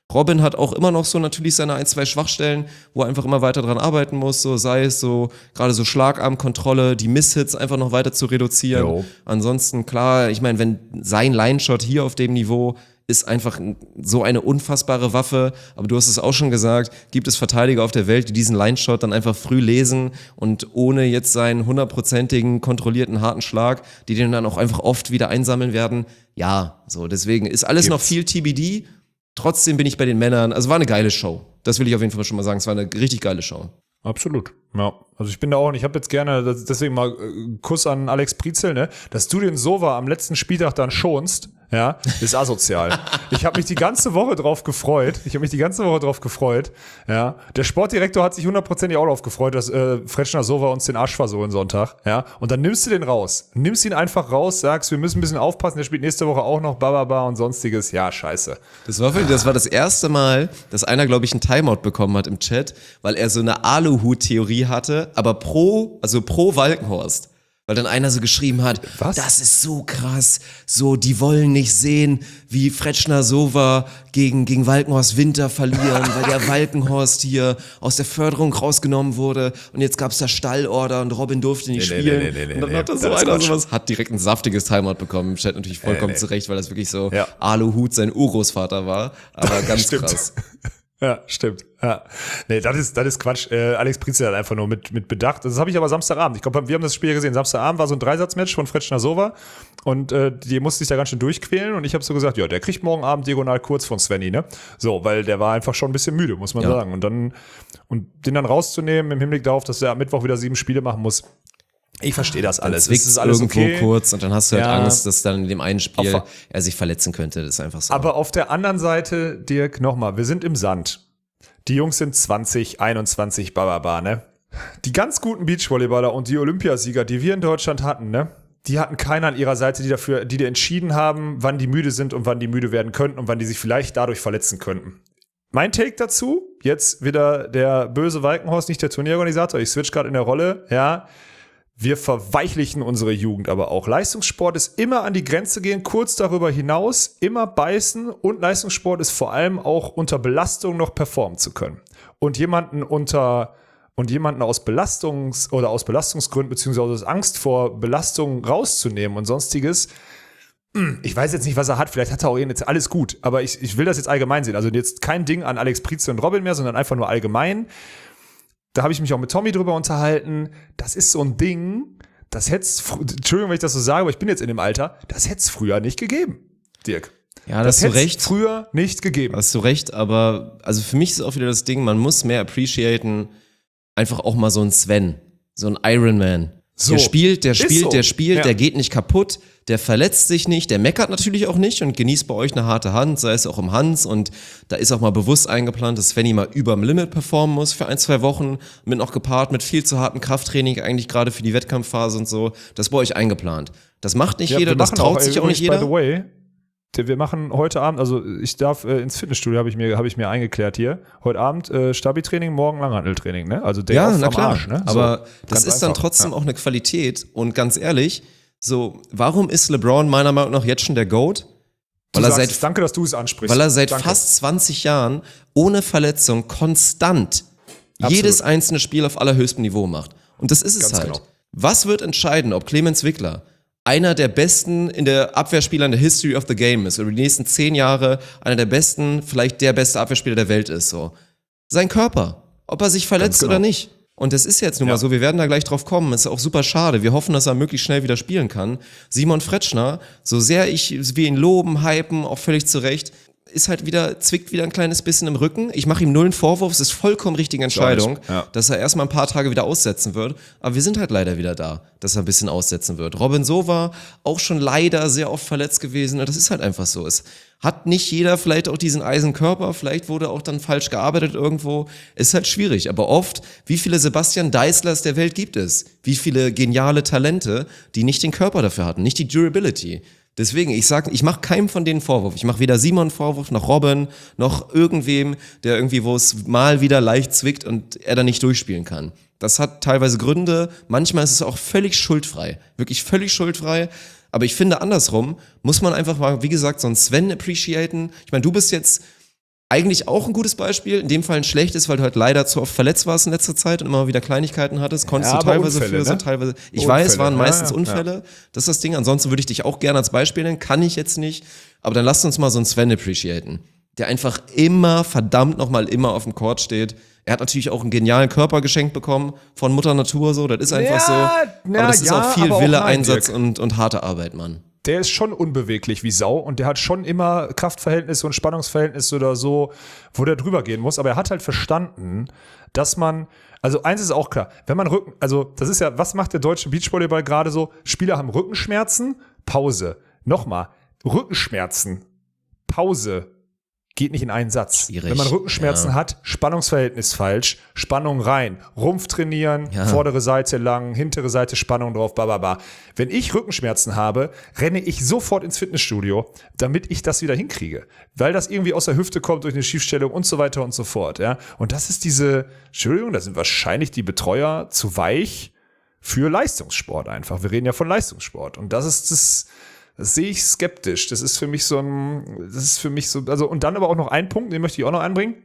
Robin hat auch immer noch so natürlich seine 1-2 Schwachstellen, wo er einfach immer weiter dran arbeiten muss, so sei es so gerade so Schlagarmkontrolle, die Misshits einfach noch weiter zu reduzieren. Jo. Ansonsten klar, ich meine, wenn sein Line-Shot hier auf dem Niveau ist einfach so eine unfassbare Waffe, aber du hast es auch schon gesagt, gibt es Verteidiger auf der Welt, die diesen Line-Shot dann einfach früh lesen und ohne jetzt seinen 100%igen kontrollierten harten Schlag, die den dann auch einfach oft wieder einsammeln werden. Ja, so deswegen ist alles noch viel TBD. Trotzdem bin ich bei den Männern, also war eine geile Show. Das will ich auf jeden Fall schon mal sagen, es war eine richtig geile Show. Absolut. Ja, also ich bin da auch und ich habe jetzt gerne, deswegen mal Kuss an Alex Prizel, ne, dass du den Sova am letzten Spieltag dann schonst, ja, ist asozial. Ich habe mich die ganze Woche drauf gefreut. Ja. Der Sportdirektor hat sich 100% auch drauf gefreut, dass Fretschner Sova uns den Arsch versohlen Sonntag, ja. Und dann nimmst du den raus. Nimmst ihn einfach raus, sagst, wir müssen ein bisschen aufpassen, der spielt nächste Woche auch noch Bababa und sonstiges. Ja, scheiße. Das war das erste Mal, dass einer, glaube ich, einen Timeout bekommen hat im Chat, weil er so eine Aluhut-Theorie hatte, aber pro Walkenhorst. Weil dann einer so geschrieben hat, Was? Das ist so krass, so die wollen nicht sehen, wie Fretschner Sova gegen Walkenhorst Winter verlieren, weil der Walkenhorst hier aus der Förderung rausgenommen wurde und jetzt gab's da Stallorder und Robin durfte nicht spielen. Und dann hat da so einer sowas, hat direkt ein saftiges Timeout bekommen im Chat, natürlich vollkommen zurecht, weil das wirklich so Aluhut sein Urgroßvater war, aber ganz krass. Ja, stimmt. Ja. Nee, das ist Quatsch. Alex Prizel hat einfach nur mit Bedacht. Das habe ich aber Samstagabend. Ich glaube, wir haben das Spiel gesehen. Samstagabend war so ein Dreisatzmatch von Fretschner Sova und die musste sich da ganz schön durchquälen und ich habe so gesagt, ja, der kriegt morgen Abend diagonal kurz von Svenny, ne? So, weil der war einfach schon ein bisschen müde, muss man sagen. Und den dann rauszunehmen im Hinblick darauf, dass er am Mittwoch wieder 7 Spiele machen muss. Ich verstehe das alles. Es ist alles irgendwo okay. Kurz und dann hast du halt Angst, dass dann in dem einen Spiel er sich verletzen könnte. Das ist einfach so. Aber auf der anderen Seite, Dirk, nochmal, wir sind im Sand. Die Jungs sind 20, 21, bababa, ne? Die ganz guten Beachvolleyballer und die Olympiasieger, die wir in Deutschland hatten, ne? Die hatten keiner an ihrer Seite, die entschieden haben, wann die müde sind und wann die müde werden könnten und wann die sich vielleicht dadurch verletzen könnten. Mein Take dazu, jetzt wieder der böse Walkenhorst, nicht der Turnierorganisator, ich switch gerade in der Rolle, ja. Wir verweichlichen unsere Jugend aber auch. Leistungssport ist immer an die Grenze gehen, kurz darüber hinaus, immer beißen und Leistungssport ist vor allem auch unter Belastung noch performen zu können. Und jemanden aus Belastungsgründen beziehungsweise aus Angst vor Belastung rauszunehmen und sonstiges, ich weiß jetzt nicht, was er hat, vielleicht hat er auch jetzt alles gut, aber ich will das jetzt allgemein sehen. Also jetzt kein Ding an Alex Prizel und Robin mehr, sondern einfach nur allgemein. Da habe ich mich auch mit Tommy drüber unterhalten. Das ist so ein Ding, das hätte es, Entschuldigung, wenn ich das so sage, aber ich bin jetzt in dem Alter, das hätte es früher nicht gegeben, Dirk. Ja, das hätte es früher nicht gegeben. Hast du recht, aber also für mich ist auch wieder das Ding, man muss mehr appreciaten, einfach auch mal so ein Sven, so ein Ironman. So. Der spielt, der geht nicht kaputt, der verletzt sich nicht, der meckert natürlich auch nicht und genießt bei euch eine harte Hand, sei es auch im Hans und da ist auch mal bewusst eingeplant, dass Svenny mal überm Limit performen muss für 1-2 Wochen, mit noch gepaart mit viel zu hartem Krafttraining, eigentlich gerade für die Wettkampfphase und so, das ist bei euch eingeplant. Das macht nicht jeder, das traut sich auch nicht jeder. By the way, wir machen heute Abend, also ich darf ins Fitnessstudio, habe ich mir eingeklärt hier, heute Abend Stabi-Training, morgen Langhanteltraining, ne? Also Day off am Arsch, ne? Aber so, das ist dann trotzdem auch eine Qualität und ganz ehrlich, so, warum ist LeBron meiner Meinung nach jetzt schon der GOAT? Danke, dass du es ansprichst. Weil er seit fast 20 Jahren ohne Verletzung konstant jedes einzelne Spiel auf allerhöchstem Niveau macht. Und das ist es ganz halt. Genau. Was wird entscheiden, ob Clemens Wickler einer der besten in der Abwehrspieler in der History of the Game ist, über die nächsten 10 Jahre einer der besten, vielleicht der beste Abwehrspieler der Welt ist, so. Sein Körper. Ob er sich verletzt oder nicht. Und das ist jetzt nun mal so, wir werden da gleich drauf kommen, ist auch super schade, wir hoffen, dass er möglichst schnell wieder spielen kann. Simon Fretschner, so sehr wir ihn loben, hypen, auch völlig zu Recht, zwickt wieder ein kleines bisschen im Rücken. Ich mache ihm null einen Vorwurf, es ist vollkommen richtige Entscheidung, dass er erstmal ein paar Tage wieder aussetzen wird. Aber wir sind halt leider wieder da, dass er ein bisschen aussetzen wird. Robin Sova, auch schon leider sehr oft verletzt gewesen. Das ist halt einfach so. Es hat nicht jeder vielleicht auch diesen Eisenkörper, vielleicht wurde auch dann falsch gearbeitet irgendwo. Ist halt schwierig, aber oft, wie viele Sebastian Deislers der Welt gibt es? Wie viele geniale Talente, die nicht den Körper dafür hatten, nicht die Durability. Deswegen, ich mache keinem von denen Vorwurf. Ich mache weder Simon Vorwurf, noch Robin, noch irgendwem, der irgendwie, wo es mal wieder leicht zwickt und er dann nicht durchspielen kann. Das hat teilweise Gründe, manchmal ist es auch völlig schuldfrei. Wirklich völlig schuldfrei. Aber ich finde andersrum, muss man einfach mal, wie gesagt, so einen Sven appreciaten. Ich meine, du bist jetzt Eigentlich auch ein gutes Beispiel, in dem Fall ein schlechtes, weil du halt leider zu oft verletzt warst in letzter Zeit und immer wieder Kleinigkeiten hattest, konntest Ja, du aber teilweise Unfälle, für, so ne? teilweise, ich Unfälle, weiß, waren meistens ja. Unfälle, das ist das Ding, ansonsten würde ich dich auch gerne als Beispiel nennen, kann ich jetzt nicht, aber dann lasst uns mal so einen Sven appreciaten, der einfach immer, verdammt nochmal immer auf dem Court steht. Er hat natürlich auch einen genialen Körper geschenkt bekommen von Mutter Natur, so, das ist einfach so, aber das ist auch viel Wille, nein, Einsatz Dirk. und harte Arbeit, Mann. Der ist schon unbeweglich wie Sau und der hat schon immer Kraftverhältnisse und Spannungsverhältnisse oder so, wo der drüber gehen muss. Aber er hat halt verstanden, dass man, also eins ist auch klar, wenn man also das ist ja, was macht der deutsche Beachvolleyball gerade so? Spieler haben Rückenschmerzen, Pause. Nochmal, Rückenschmerzen, Pause. Geht nicht in einen Satz. Schwierig. Wenn man Rückenschmerzen hat, Spannungsverhältnis falsch, Spannung rein, Rumpf trainieren, vordere Seite lang, hintere Seite Spannung drauf, bababa. Wenn ich Rückenschmerzen habe, renne ich sofort ins Fitnessstudio, damit ich das wieder hinkriege. Weil das irgendwie aus der Hüfte kommt durch eine Schiefstellung und so weiter und so fort. Ja? Und das ist Entschuldigung, da sind wahrscheinlich die Betreuer zu weich für Leistungssport einfach. Wir reden ja von Leistungssport. Und das sehe ich skeptisch. Das ist für mich so, also, und dann aber auch noch ein Punkt, den möchte ich auch noch anbringen.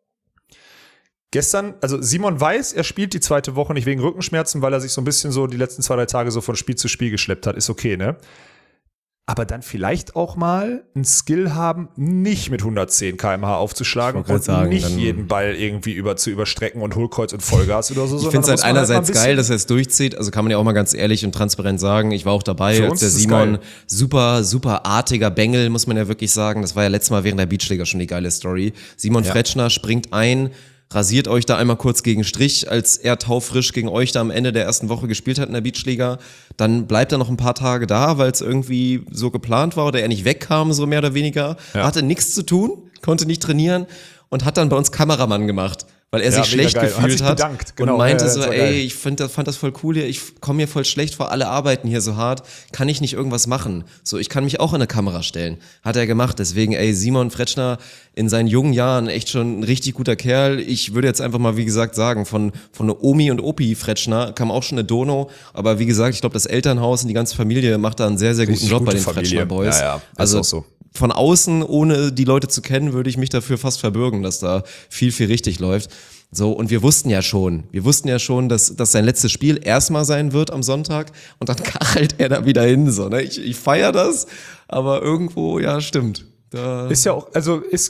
Gestern, also Simon weiß, er spielt die zweite Woche nicht wegen Rückenschmerzen, weil er sich so ein bisschen so die letzten 2-3 Tage so von Spiel zu Spiel geschleppt hat. Ist okay, ne? Aber dann vielleicht auch mal ein Skill haben, nicht mit 110 km/h aufzuschlagen und nicht jeden Ball irgendwie zu überstrecken und Hohlkreuz und Vollgas oder so. Ich finde es halt einerseits geil, dass er es durchzieht, also kann man ja auch mal ganz ehrlich und transparent sagen, ich war auch dabei, als der Simon, super, super artiger Bengel, muss man ja wirklich sagen, das war ja letztes Mal während der Beachliga schon die geile Story. Simon Fretschner springt ein, rasiert euch da einmal kurz gegen Strich, als er taufrisch gegen euch da am Ende der ersten Woche gespielt hat in der Beachliga. Dann bleibt er noch ein paar Tage da, weil es irgendwie so geplant war oder er nicht wegkam, so mehr oder weniger. Ja. Hatte nichts zu tun, konnte nicht trainieren und hat dann bei uns Kameramann gemacht, weil er sich schlecht gefühlt hat und meinte so, ey, ich fand das voll cool hier, ich komme mir voll schlecht vor, alle arbeiten hier so hart, kann ich nicht irgendwas machen? So, ich kann mich auch in eine Kamera stellen. Hat er gemacht, deswegen, ey, Simon Fretschner in seinen jungen Jahren echt schon ein richtig guter Kerl. Ich würde jetzt einfach mal, wie gesagt, sagen, von Omi und Opi Fretschner kam auch schon eine Dono, aber wie gesagt, ich glaube, das Elternhaus und die ganze Familie macht da einen sehr, sehr guten Job bei den Fretschner Boys. Ja, also ist auch so. Von außen, ohne die Leute zu kennen, würde ich mich dafür fast verbürgen, dass da viel, viel richtig läuft. So, und wir wussten ja schon, dass sein letztes Spiel erstmal sein wird am Sonntag und dann kachelt er da wieder hin, so, ne? Ich feiere das, aber irgendwo, ja, stimmt. Da ist ja auch, also es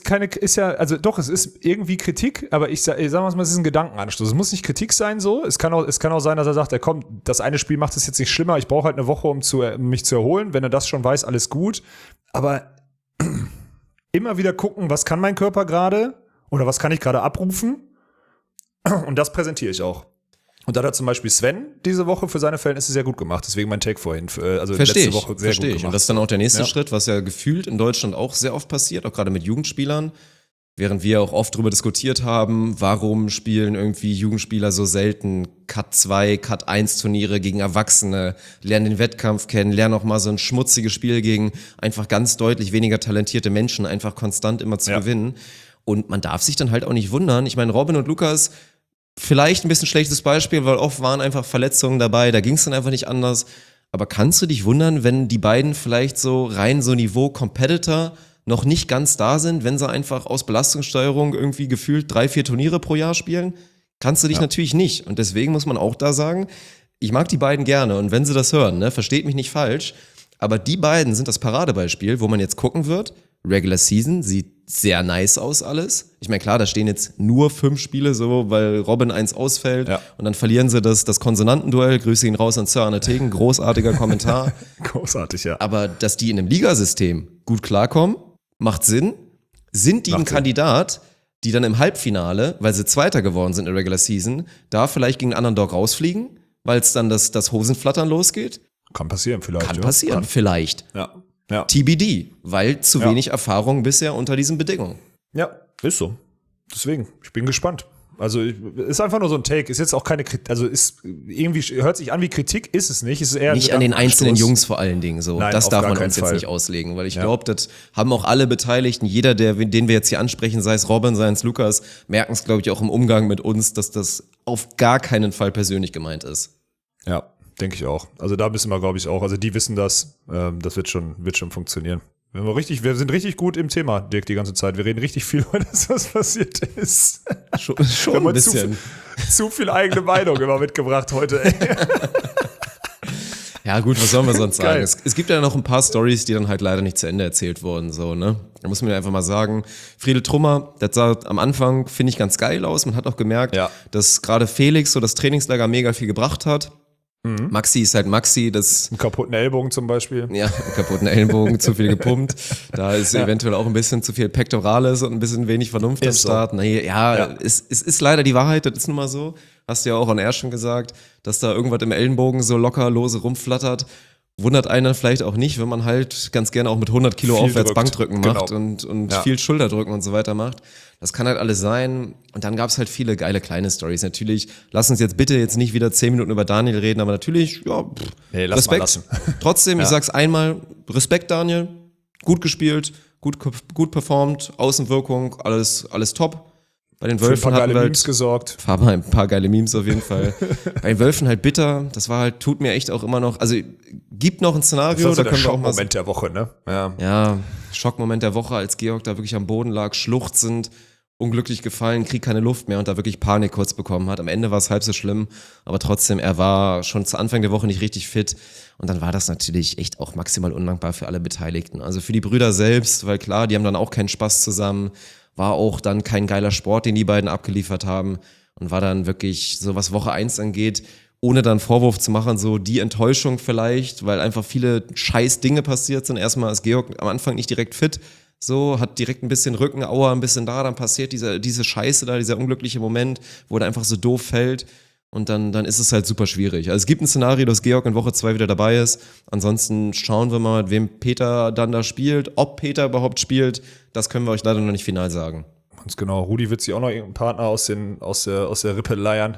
ist irgendwie Kritik, aber ich sag mal, es ist ein Gedankenanstoß. Es muss nicht Kritik sein, so. Es kann auch sein, dass er sagt, komm, das eine Spiel macht es jetzt nicht schlimmer, ich brauche halt eine Woche, um mich zu erholen. Wenn er das schon weiß, alles gut. Aber immer wieder gucken, was kann mein Körper gerade oder was kann ich gerade abrufen? Und das präsentiere ich auch. Und da hat zum Beispiel Sven diese Woche für seine Verhältnisse sehr gut gemacht. Deswegen mein Take vorhin. Also letzte Woche sehr gut gemacht. Und das ist dann auch der nächste Schritt, was ja gefühlt in Deutschland auch sehr oft passiert, auch gerade mit Jugendspielern. Während wir auch oft darüber diskutiert haben, warum spielen irgendwie Jugendspieler so selten Cut 2, Cut 1 Turniere gegen Erwachsene, lernen den Wettkampf kennen, lernen auch mal so ein schmutziges Spiel gegen einfach ganz deutlich weniger talentierte Menschen, einfach konstant immer zu gewinnen. Und man darf sich dann halt auch nicht wundern. Ich meine, Robin und Lukas, vielleicht ein bisschen schlechtes Beispiel, weil oft waren einfach Verletzungen dabei, da ging es dann einfach nicht anders. Aber kannst du dich wundern, wenn die beiden vielleicht so rein so Niveau Competitor noch nicht ganz da sind, wenn sie einfach aus Belastungssteuerung irgendwie gefühlt 3-4 Turniere pro Jahr spielen? Kannst du dich natürlich nicht. Und deswegen muss man auch da sagen, ich mag die beiden gerne. Und wenn sie das hören, ne, versteht mich nicht falsch, aber die beiden sind das Paradebeispiel, wo man jetzt gucken wird. Regular Season sieht sehr nice aus alles. Ich meine, klar, da stehen jetzt nur 5 Spiele so, weil Robin 1 ausfällt und dann verlieren sie das Konsonantenduell. Grüße ihn raus an Sir Arne Tegen, großartiger Kommentar. Großartig, ja. Aber dass die in einem Ligasystem gut klarkommen, macht Sinn. Sind die ein Kandidat, die dann im Halbfinale, weil sie Zweiter geworden sind in der Regular Season, da vielleicht gegen einen Underdog rausfliegen, weil es dann das Hosenflattern losgeht? Kann passieren vielleicht. Kann passieren, vielleicht. Ja. TBD, weil zu wenig Erfahrung bisher unter diesen Bedingungen. Ja, ist so. Deswegen, ich bin gespannt. Also ist einfach nur so ein Take, ist jetzt auch keine Kritik, also ist irgendwie hört sich an wie Kritik, ist es nicht, ist eher nicht an den einzelnen Jungs vor allen Dingen so. Nein, das darf man uns Fall. jetzt nicht auslegen, weil ich glaube, das haben auch alle Beteiligten, jeder, den wir jetzt hier ansprechen, sei es Robin, sei es Lukas, merken es, glaube ich, auch im Umgang mit uns, dass das auf gar keinen Fall persönlich gemeint ist. Ja, denke ich auch. Also da müssen wir, glaube ich, auch, also die wissen das, das wird schon funktionieren. Wir sind richtig gut im Thema, Dirk, die ganze Zeit. Wir reden richtig viel über das, was passiert ist. Schon Wir haben ein bisschen. zu viel eigene Meinung immer mitgebracht heute, ey. Ja gut, was sollen wir sonst sagen? Geil. Es gibt ja noch ein paar Storys, die dann halt leider nicht zu Ende erzählt wurden, so, ne? Da muss man ja einfach mal sagen, Friedel Trummer, das sah am Anfang, finde ich, ganz geil aus. Man hat auch gemerkt, dass gerade Felix so das Trainingslager mega viel gebracht hat. Maxi ist halt Maxi, das... Einen kaputten Ellbogen zum Beispiel. Ja, einen kaputten Ellenbogen, zu viel gepumpt. Da ist eventuell auch ein bisschen zu viel Pectorales und ein bisschen wenig Vernunft am Start. So. Nee, es ist leider die Wahrheit, das ist nun mal so. Hast du ja auch on air schon gesagt, dass da irgendwas im Ellenbogen so locker lose rumflattert. Wundert einen vielleicht auch nicht, wenn man halt ganz gerne auch mit 100 Kilo viel aufwärts drückt. Bankdrücken macht Genau. und viel Schulterdrücken und so weiter macht. Das kann halt alles sein. Und dann gab's halt viele geile kleine Storys. Natürlich, lass uns jetzt bitte nicht wieder 10 Minuten über Daniel reden, aber natürlich, Nee, lass Respekt. mal lassen. Trotzdem, ich sag's einmal, Respekt, Daniel. Gut gespielt, gut performt, Außenwirkung, alles top. Bei den Für ein Wölfen paar hatten geile wir Memes gesorgt. ein paar geile Memes auf jeden Fall. Bei den Wölfen halt bitter. Das war halt, tut mir echt auch immer noch, also gibt noch ein Szenario, Das war so da der können wir auch mal... Schockmoment der Woche, ne? Ja, Schockmoment der Woche, als Georg da wirklich am Boden lag, schluchzend, unglücklich gefallen, kriegt keine Luft mehr und da wirklich Panik kurz bekommen hat. Am Ende war es halb so schlimm, aber trotzdem, er war schon zu Anfang der Woche nicht richtig fit und dann war das natürlich echt auch maximal undankbar für alle Beteiligten. Also für die Brüder selbst, weil klar, die haben dann auch keinen Spaß zusammen, war auch dann kein geiler Sport, den die beiden abgeliefert haben und war dann wirklich, so was Woche 1 angeht, ohne dann Vorwurf zu machen, so die Enttäuschung vielleicht, weil einfach viele scheiß Dinge passiert sind. Erstmal ist Georg am Anfang nicht direkt fit, so, hat direkt ein bisschen Rückenaua, ein bisschen da, dann passiert diese Scheiße da, dieser unglückliche Moment, wo er einfach so doof fällt und dann ist es halt super schwierig. Also es gibt ein Szenario, dass Georg in Woche 2 wieder dabei ist, ansonsten schauen wir mal, mit wem Peter dann da spielt, ob Peter überhaupt spielt, das können wir euch leider noch nicht final sagen. Ganz genau. Rudi wird sich auch noch irgendeinen Partner aus der Rippe leiern.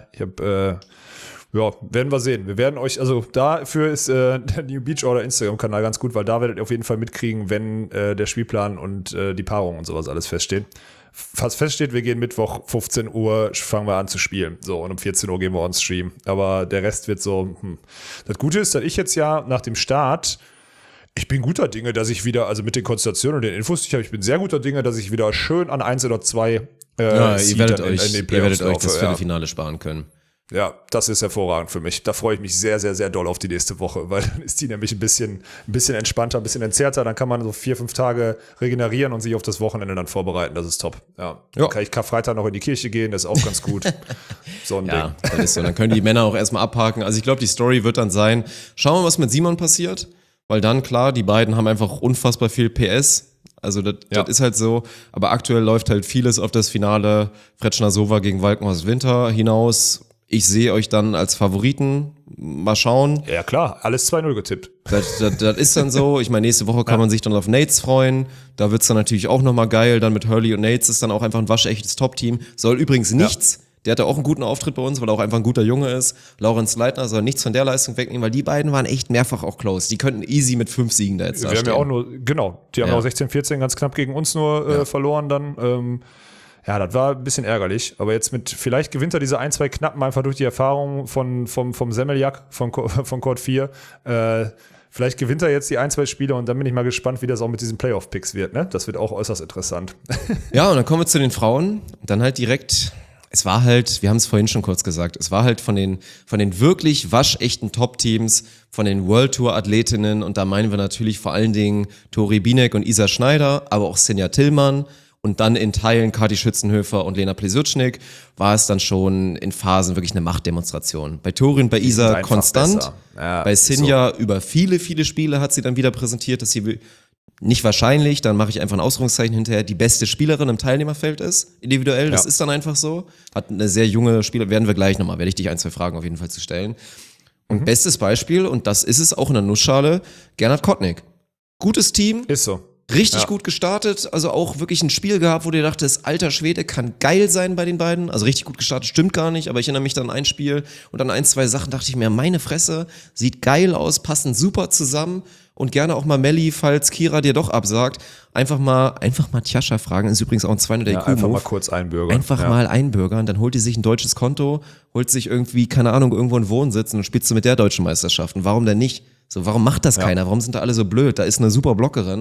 Werden wir sehen. Wir werden euch, also dafür ist der New Beach Order Instagram-Kanal ganz gut, weil da werdet ihr auf jeden Fall mitkriegen, wenn der Spielplan und die Paarung und sowas alles feststehen. Was feststeht, wir gehen Mittwoch 15 Uhr, fangen wir an zu spielen. So, und um 14 Uhr gehen wir on Stream. Aber der Rest wird so, Das Gute ist, dass ich jetzt ja nach dem Start, ich bin guter Dinge, dass ich wieder, also mit den Konstellationen und den Infos, die ich habe, ich bin sehr guter Dinge, dass ich wieder schön an 1 oder 2 Ihr werdet in euch den Playoffs das laufe, Viertelfinale sparen können. Ja, das ist hervorragend für mich. Da freue ich mich sehr, sehr, sehr doll auf die nächste Woche, weil dann ist die nämlich ein bisschen entspannter, ein bisschen entzerrter. Dann kann man so 4-5 Tage regenerieren und sich auf das Wochenende dann vorbereiten. Das ist top. Ja. Dann kann ich Karfreitag noch in die Kirche gehen, das ist auch ganz gut. So ein Ja, Ding. das ist so. Dann können die Männer auch erstmal abhaken. Also ich glaube, die Story wird dann sein, schauen wir mal, was mit Simon passiert. Weil dann, klar, die beiden haben einfach unfassbar viel PS. Also das ist halt so. Aber aktuell läuft halt vieles auf das Finale Fretschner-Sova gegen Walkenhorst Winter hinaus. Ich sehe euch dann als Favoriten. Mal schauen. Ja, klar, alles 2-0 getippt. Das ist dann so. Ich meine, nächste Woche kann man sich dann auf Nates freuen. Da wird's dann natürlich auch nochmal geil. Dann mit Hurley und Nates ist dann auch einfach ein waschechtes Top-Team. Soll übrigens nichts. Der hatte auch einen guten Auftritt bei uns, weil er auch einfach ein guter Junge ist. Laurenz Leitner soll nichts von der Leistung wegnehmen, weil die beiden waren echt mehrfach auch close. Die könnten easy mit 5 Siegen da jetzt Wir haben dastehen. ja auch nur, genau, die haben auch 16-14 ganz knapp gegen uns nur verloren dann. Das war ein bisschen ärgerlich, aber jetzt vielleicht gewinnt er diese 1-2 Knappen einfach durch die Erfahrung vom Semmeljak, von Court 4. Vielleicht gewinnt er jetzt die 1-2 Spiele und dann bin ich mal gespannt, wie das auch mit diesen Playoff-Picks wird. Ne? Das wird auch äußerst interessant. Ja, und dann kommen wir zu den Frauen. Dann halt direkt, es war halt, wir haben es vorhin schon kurz gesagt, es war halt von den wirklich waschechten Top-Teams, von den World Tour-Athletinnen und da meinen wir natürlich vor allen Dingen Tori Binek und Isa Schneider, aber auch Sinja Tillmann. Und dann in Teilen Kathi Schützenhöfer und Lena Plesutschnik war es dann schon in Phasen wirklich eine Machtdemonstration. Bei Tori und bei Isa konstant, bei Sinja über viele, viele Spiele hat sie dann wieder präsentiert, dass sie nicht wahrscheinlich, dann mache ich einfach ein Ausrufungszeichen hinterher, die beste Spielerin im Teilnehmerfeld ist, individuell, das ist dann einfach so. Hat eine sehr junge Spielerin, werde ich dich 1-2 Fragen auf jeden Fall zu stellen. Und bestes Beispiel, und das ist es auch in der Nussschale, Gernot Kottnick. Gutes Team. Ist so. Richtig gut gestartet, also auch wirklich ein Spiel gehabt, wo du dachtest, alter Schwede, kann geil sein bei den beiden. Also richtig gut gestartet, stimmt gar nicht, aber ich erinnere mich dann an ein Spiel und an 1-2 Sachen dachte ich mir, meine Fresse, sieht geil aus, passen super zusammen und gerne auch mal Melli, falls Kira dir doch absagt, einfach mal Tjascha fragen, ist übrigens auch ein 200 IQ-Move. Einfach mal kurz einbürgern. Mal einbürgern, dann holt die sich ein deutsches Konto, holt sich irgendwie, keine Ahnung, irgendwo einen Wohnsitz und dann spielst du mit der deutschen Meisterschaft. Und warum denn nicht? So, warum macht das keiner? Warum sind da alle so blöd? Da ist eine super Blockerin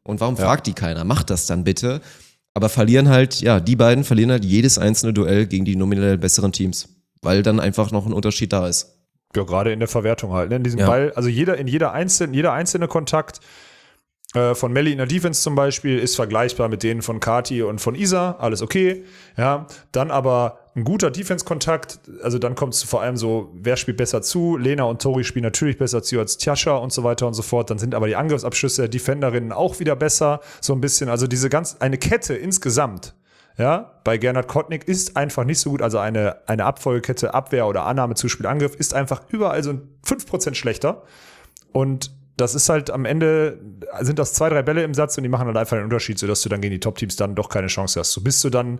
Und warum fragt die keiner? Macht das dann bitte. Aber die beiden verlieren halt jedes einzelne Duell gegen die nominell besseren Teams. Weil dann einfach noch ein Unterschied da ist. Ja, gerade in der Verwertung halt. Ne? In diesem Ball, also jeder einzelne Kontakt von Melli in der Defense zum Beispiel ist vergleichbar mit denen von Kati und von Isa, alles okay. Ja, dann aber ein guter Defense-Kontakt, also dann kommt es vor allem so, wer spielt besser zu? Lena und Tori spielen natürlich besser zu als Tjascha und so weiter und so fort. Dann sind aber die Angriffsabschüsse der Defenderinnen auch wieder besser, so ein bisschen. Also eine Kette insgesamt, ja, bei Gernot Kottnick ist einfach nicht so gut. Also eine Abfolgekette, Abwehr oder Annahme, Zuspiel, Angriff ist einfach überall so 5% schlechter. Und das ist halt am Ende, sind das 2-3 Bälle im Satz und die machen halt einfach den Unterschied, sodass du dann gegen die Top-Teams dann doch keine Chance hast. Du bist dann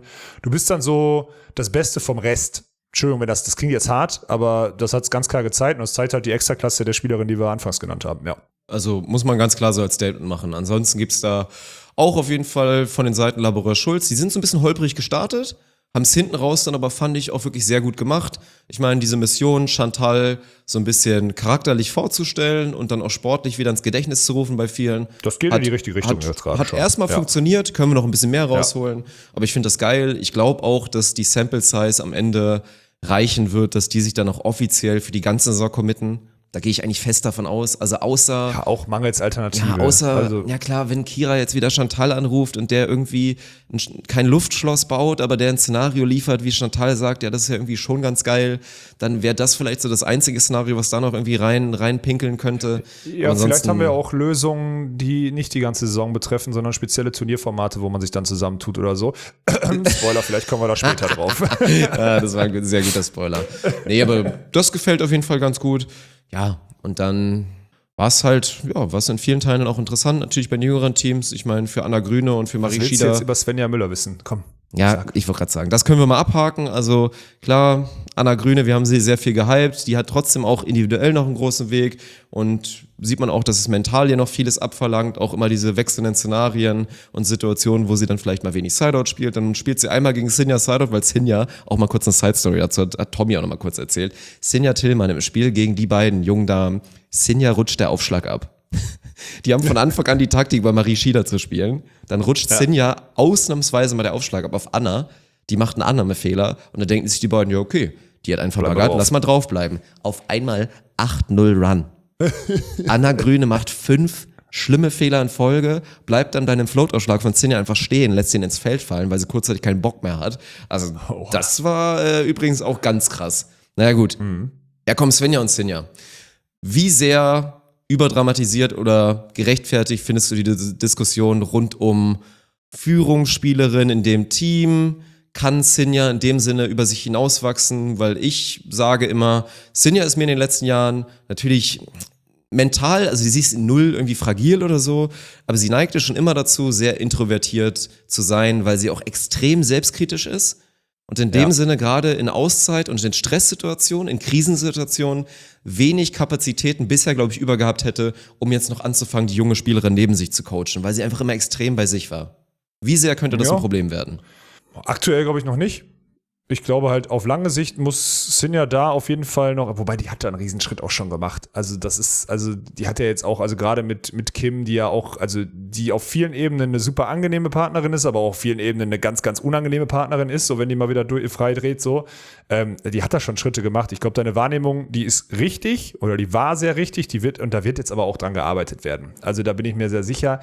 so das Beste vom Rest. Entschuldigung, das klingt jetzt hart, aber das hat es ganz klar gezeigt und das zeigt halt die Extraklasse der Spielerin, die wir anfangs genannt haben, ja. Also muss man ganz klar so als Statement machen. Ansonsten gibt's da auch auf jeden Fall von den Seiten Laboureur Schulz. Die sind so ein bisschen holprig gestartet, haben es hinten raus dann aber, fand ich, auch wirklich sehr gut gemacht. Ich meine, diese Mission, Chantal so ein bisschen charakterlich vorzustellen und dann auch sportlich wieder ins Gedächtnis zu rufen bei vielen. Das geht in die richtige Richtung jetzt gerade. Hat erstmal funktioniert, können wir noch ein bisschen mehr rausholen. Aber ich finde das geil. Ich glaube auch, dass die Sample Size am Ende reichen wird, dass die sich dann auch offiziell für die ganze Saison committen. Da gehe ich eigentlich fest davon aus. Also außer... Ja, auch mangels Alternative. Ja, klar, wenn Kira jetzt wieder Chantal anruft und der irgendwie kein Luftschloss baut, aber der ein Szenario liefert, wie Chantal sagt, ja, das ist ja irgendwie schon ganz geil, dann wäre das vielleicht so das einzige Szenario, was da noch irgendwie reinpinkeln könnte. Ja, vielleicht haben wir auch Lösungen, die nicht die ganze Saison betreffen, sondern spezielle Turnierformate, wo man sich dann zusammentut oder so. Spoiler, vielleicht kommen wir da später drauf. Ja, das war ein sehr guter Spoiler. Nee, aber das gefällt auf jeden Fall ganz gut. Ja, und dann war es halt, was in vielen Teilen auch interessant, natürlich bei den jüngeren Teams. Ich meine, für Anna Grüne und für Marie Schieder. Was willst du jetzt über Svenja Müller wissen? Komm. Ja, ich wollte gerade sagen, das können wir mal abhaken. Also klar, Anna Grüne, wir haben sie sehr viel gehypt. Die hat trotzdem auch individuell noch einen großen Weg. Und sieht man auch, dass es mental ja noch vieles abverlangt. Auch immer diese wechselnden Szenarien und Situationen, wo sie dann vielleicht mal wenig Sideout spielt. Dann spielt sie einmal gegen Sinja Sideout, weil Sinja, auch mal kurz eine Side-Story dazu hat Tommy auch noch mal kurz erzählt. Sinja Tillmann im Spiel gegen die beiden jungen Damen. Sinja rutscht der Aufschlag ab. Die haben von Anfang an die Taktik, bei Marie Schieder zu spielen. Dann rutscht Sinja ausnahmsweise mal der Aufschlag ab auf Anna. Die macht einen Annahmefehler und dann denken sich die beiden, ja okay, die hat einfach verbaggert, lass mal draufbleiben. Auf einmal 8-0 Run. Anna Grüne macht 5 schlimme Fehler in Folge, bleibt dann bei einem Float-Ausschlag von Sinja einfach stehen, lässt ihn ins Feld fallen, weil sie kurzzeitig keinen Bock mehr hat. Also das war übrigens auch ganz krass. Naja gut, ja komm, Svenja und Sinja. Wie sehr überdramatisiert oder gerechtfertigt findest du die Diskussion rund um Führungsspielerin in dem Team? Kann Sinja in dem Sinne über sich hinauswachsen? Weil ich sage immer, Sinja ist mir in den letzten Jahren natürlich mental, also sie ist null irgendwie fragil oder so, aber sie neigte schon immer dazu, sehr introvertiert zu sein, weil sie auch extrem selbstkritisch ist. Und in dem Sinne gerade in Auszeit und in Stresssituationen, in Krisensituationen wenig Kapazitäten bisher, glaube ich, übergehabt hätte, um jetzt noch anzufangen, die junge Spielerin neben sich zu coachen, weil sie einfach immer extrem bei sich war. Wie sehr könnte das ein Problem werden? Aktuell glaube ich noch nicht. Ich glaube halt, auf lange Sicht muss Sinja da auf jeden Fall noch, wobei die hat da einen Riesenschritt auch schon gemacht. Also die hat ja jetzt auch, also gerade mit Kim, die ja auch, also die auf vielen Ebenen eine super angenehme Partnerin ist, aber auch auf vielen Ebenen eine ganz, ganz unangenehme Partnerin ist, so wenn die mal wieder frei dreht, so. Die hat da schon Schritte gemacht. Ich glaube, deine Wahrnehmung, die ist richtig oder die war sehr richtig, da wird jetzt aber auch dran gearbeitet werden. Also da bin ich mir sehr sicher.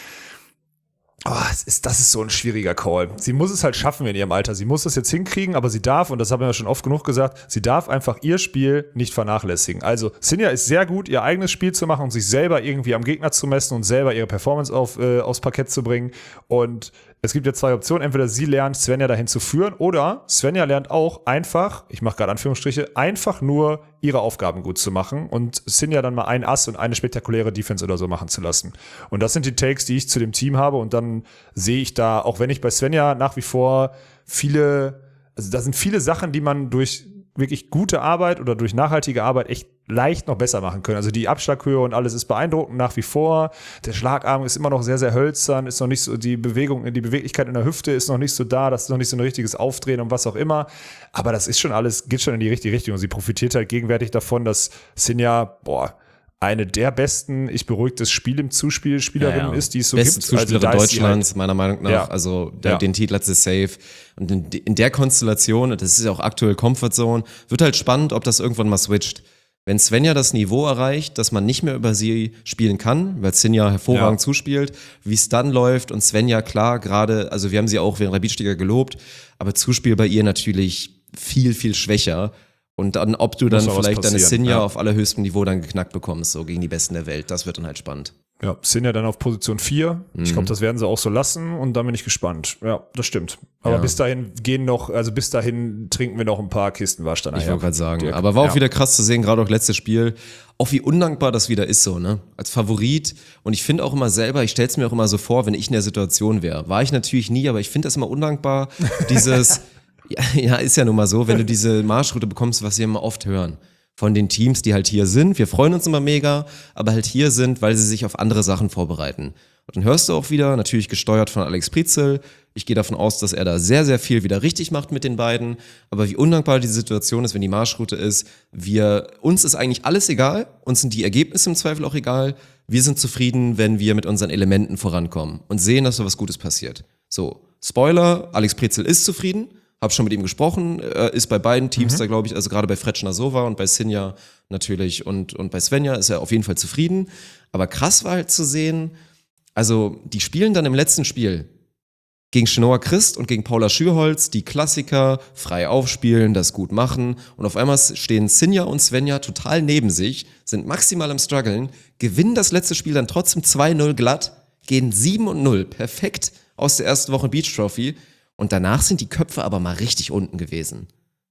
Das ist so ein schwieriger Call. Sie muss es halt schaffen in ihrem Alter. Sie muss das jetzt hinkriegen, aber sie darf, und das haben wir ja schon oft genug gesagt, sie darf einfach ihr Spiel nicht vernachlässigen. Also Sinja ist sehr gut, ihr eigenes Spiel zu machen und sich selber irgendwie am Gegner zu messen und selber ihre Performance aufs Parkett zu bringen. Und es gibt ja 2 Optionen. Entweder sie lernt, Svenja dahin zu führen, oder Svenja lernt auch einfach, ich mache gerade Anführungsstriche, einfach nur ihre Aufgaben gut zu machen und Sinja dann mal ein Ass und eine spektakuläre Defense oder so machen zu lassen. Und das sind die Takes, die ich zu dem Team habe, und dann sehe ich da, auch wenn ich bei Svenja nach wie vor da sind viele Sachen, die man durch wirklich gute Arbeit oder durch nachhaltige Arbeit echt leicht noch besser machen können. Also die Abschlaghöhe und alles ist beeindruckend nach wie vor. Der Schlagarm ist immer noch sehr, sehr hölzern, ist noch nicht so, die Beweglichkeit in der Hüfte ist noch nicht so da, das ist noch nicht so ein richtiges Aufdrehen und was auch immer. Aber das ist schon alles, geht schon in die richtige Richtung. Und sie profitiert halt gegenwärtig davon, dass Sinja, eine der besten, ich beruhige das Spiel im Zuspielspielerinnen ist, die es so beste gibt. Zuspielerin Also Deutschlands, halt, meiner Meinung nach. Ja. Also den Titel hat sie safe. Und in der Konstellation, das ist ja auch aktuell Comfortzone, wird halt spannend, ob das irgendwann mal switcht. Wenn Svenja das Niveau erreicht, dass man nicht mehr über sie spielen kann, weil Sinja hervorragend zuspielt, wie es dann läuft und Svenja, klar, gerade, also wir haben sie auch während der Beachliga gelobt, aber Zuspiel bei ihr natürlich viel, viel schwächer. Und dann, ob du dann vielleicht deine Sinja auf allerhöchstem Niveau dann geknackt bekommst, so gegen die Besten der Welt, das wird dann halt spannend. Ja, Sinja dann auf Position 4. Ich glaube, das werden sie auch so lassen und dann bin ich gespannt. Ja, das stimmt. Aber bis dahin trinken wir noch ein paar Kisten Wasch dann. Ich wollte gerade sagen, aber war auch wieder krass zu sehen, gerade auch letztes Spiel, auch wie undankbar das wieder ist so, ne? Als Favorit. Und ich finde auch immer selber, ich stelle es mir auch immer so vor, wenn ich in der Situation wäre. War ich natürlich nie, aber ich finde das immer undankbar, dieses... Ja, ist ja nun mal so, wenn du diese Marschroute bekommst, was wir immer oft hören. Von den Teams, die halt hier sind. Wir freuen uns immer mega, aber halt hier sind, weil sie sich auf andere Sachen vorbereiten. Und dann hörst du auch wieder, natürlich gesteuert von Alex Prietzel. Ich gehe davon aus, dass er da sehr, sehr viel wieder richtig macht mit den beiden. Aber wie undankbar die Situation ist, wenn die Marschroute ist, uns ist eigentlich alles egal. Uns sind die Ergebnisse im Zweifel auch egal. Wir sind zufrieden, wenn wir mit unseren Elementen vorankommen und sehen, dass da was Gutes passiert. So, Spoiler, Alex Prietzel ist zufrieden. Hab schon mit ihm gesprochen, ist bei beiden Teams da, glaube ich, also gerade bei Fretschner Sova und bei Sinja natürlich und bei Svenja ist er auf jeden Fall zufrieden. Aber krass war halt zu sehen, also die spielen dann im letzten Spiel gegen Shinoa Christ und gegen Paula Schürholz, die Klassiker, frei aufspielen, das gut machen und auf einmal stehen Sinja und Svenja total neben sich, sind maximal am struggeln, gewinnen das letzte Spiel dann trotzdem 2-0 glatt, gehen 7-0, perfekt aus der ersten Woche Beach Trophy. Und danach sind die Köpfe aber mal richtig unten gewesen.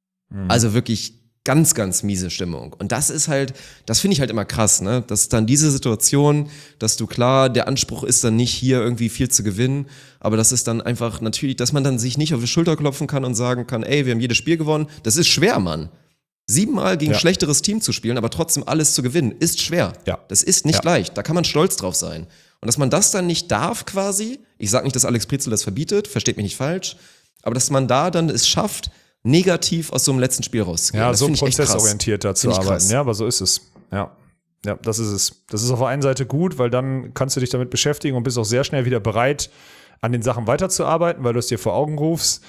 Also wirklich ganz, ganz miese Stimmung. Und das ist halt, das finde ich halt immer krass, ne? Dass dann diese Situation, dass du klar, der Anspruch ist dann nicht hier irgendwie viel zu gewinnen, aber das ist dann einfach natürlich, dass man dann sich nicht auf die Schulter klopfen kann und sagen kann, ey, wir haben jedes Spiel gewonnen. Das ist schwer, Mann. 7-mal gegen ein schlechteres Team zu spielen, aber trotzdem alles zu gewinnen, ist schwer. Ja. Das ist nicht leicht. Da kann man stolz drauf sein. Und dass man das dann nicht darf quasi, ich sage nicht, dass Alex Prietzel das verbietet, versteht mich nicht falsch, aber dass man da dann es schafft, negativ aus so einem letzten Spiel rauszugehen. Ja, so prozessorientierter zu arbeiten. Krass. Ja, aber so ist es. Ja, das ist es. Das ist auf der einen Seite gut, weil dann kannst du dich damit beschäftigen und bist auch sehr schnell wieder bereit, an den Sachen weiterzuarbeiten, weil du es dir vor Augen rufst.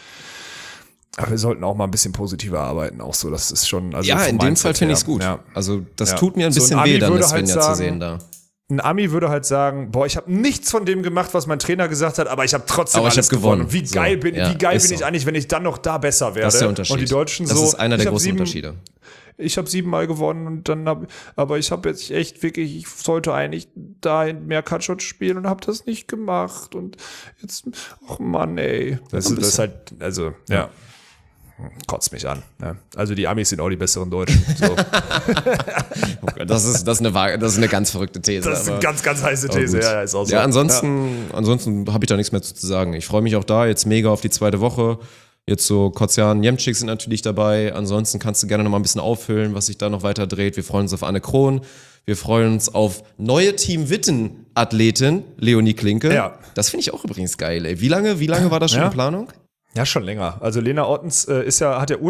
Aber wir sollten auch mal ein bisschen positiver arbeiten, auch so. Das ist schon. Also ja, in dem Fall finde ich es gut. Ja. Also, das tut mir ein bisschen weh, dann das Svenja zu sehen da. Ein Ami würde halt sagen, boah, ich habe nichts von dem gemacht, was mein Trainer gesagt hat, aber ich habe trotzdem alles gewonnen. Wie geil bin ich eigentlich, wenn ich dann noch da besser werde? Das ist der Unterschied. Und die Deutschen das ist einer der großen Unterschiede. Ich habe 7-mal gewonnen und dann aber ich habe jetzt echt wirklich, ich sollte eigentlich dahin mehr Cutshot spielen und habe das nicht gemacht und jetzt, ach Mann, ey. Das ist halt, also, ja. Kotzt mich an. Ne? Also die Amis sind auch die besseren Deutschen. So. Oh Gott, das ist eine ganz verrückte These. Das ist eine ganz, ganz heiße These. Ja, ist auch so. Ja, ansonsten habe ich da nichts mehr zu sagen. Ich freue mich auch da jetzt mega auf die zweite Woche. Jetzt so Kocian, Jemczyk sind natürlich dabei. Ansonsten kannst du gerne noch mal ein bisschen auffüllen, was sich da noch weiter dreht. Wir freuen uns auf Anne Krohn. Wir freuen uns auf neue Team Witten-Athletin Leonie Klinke. Ja. Das finde ich auch übrigens geil. Ey. Wie lange war das schon in Planung? Ja, schon länger. Also Lena Ortens hat ja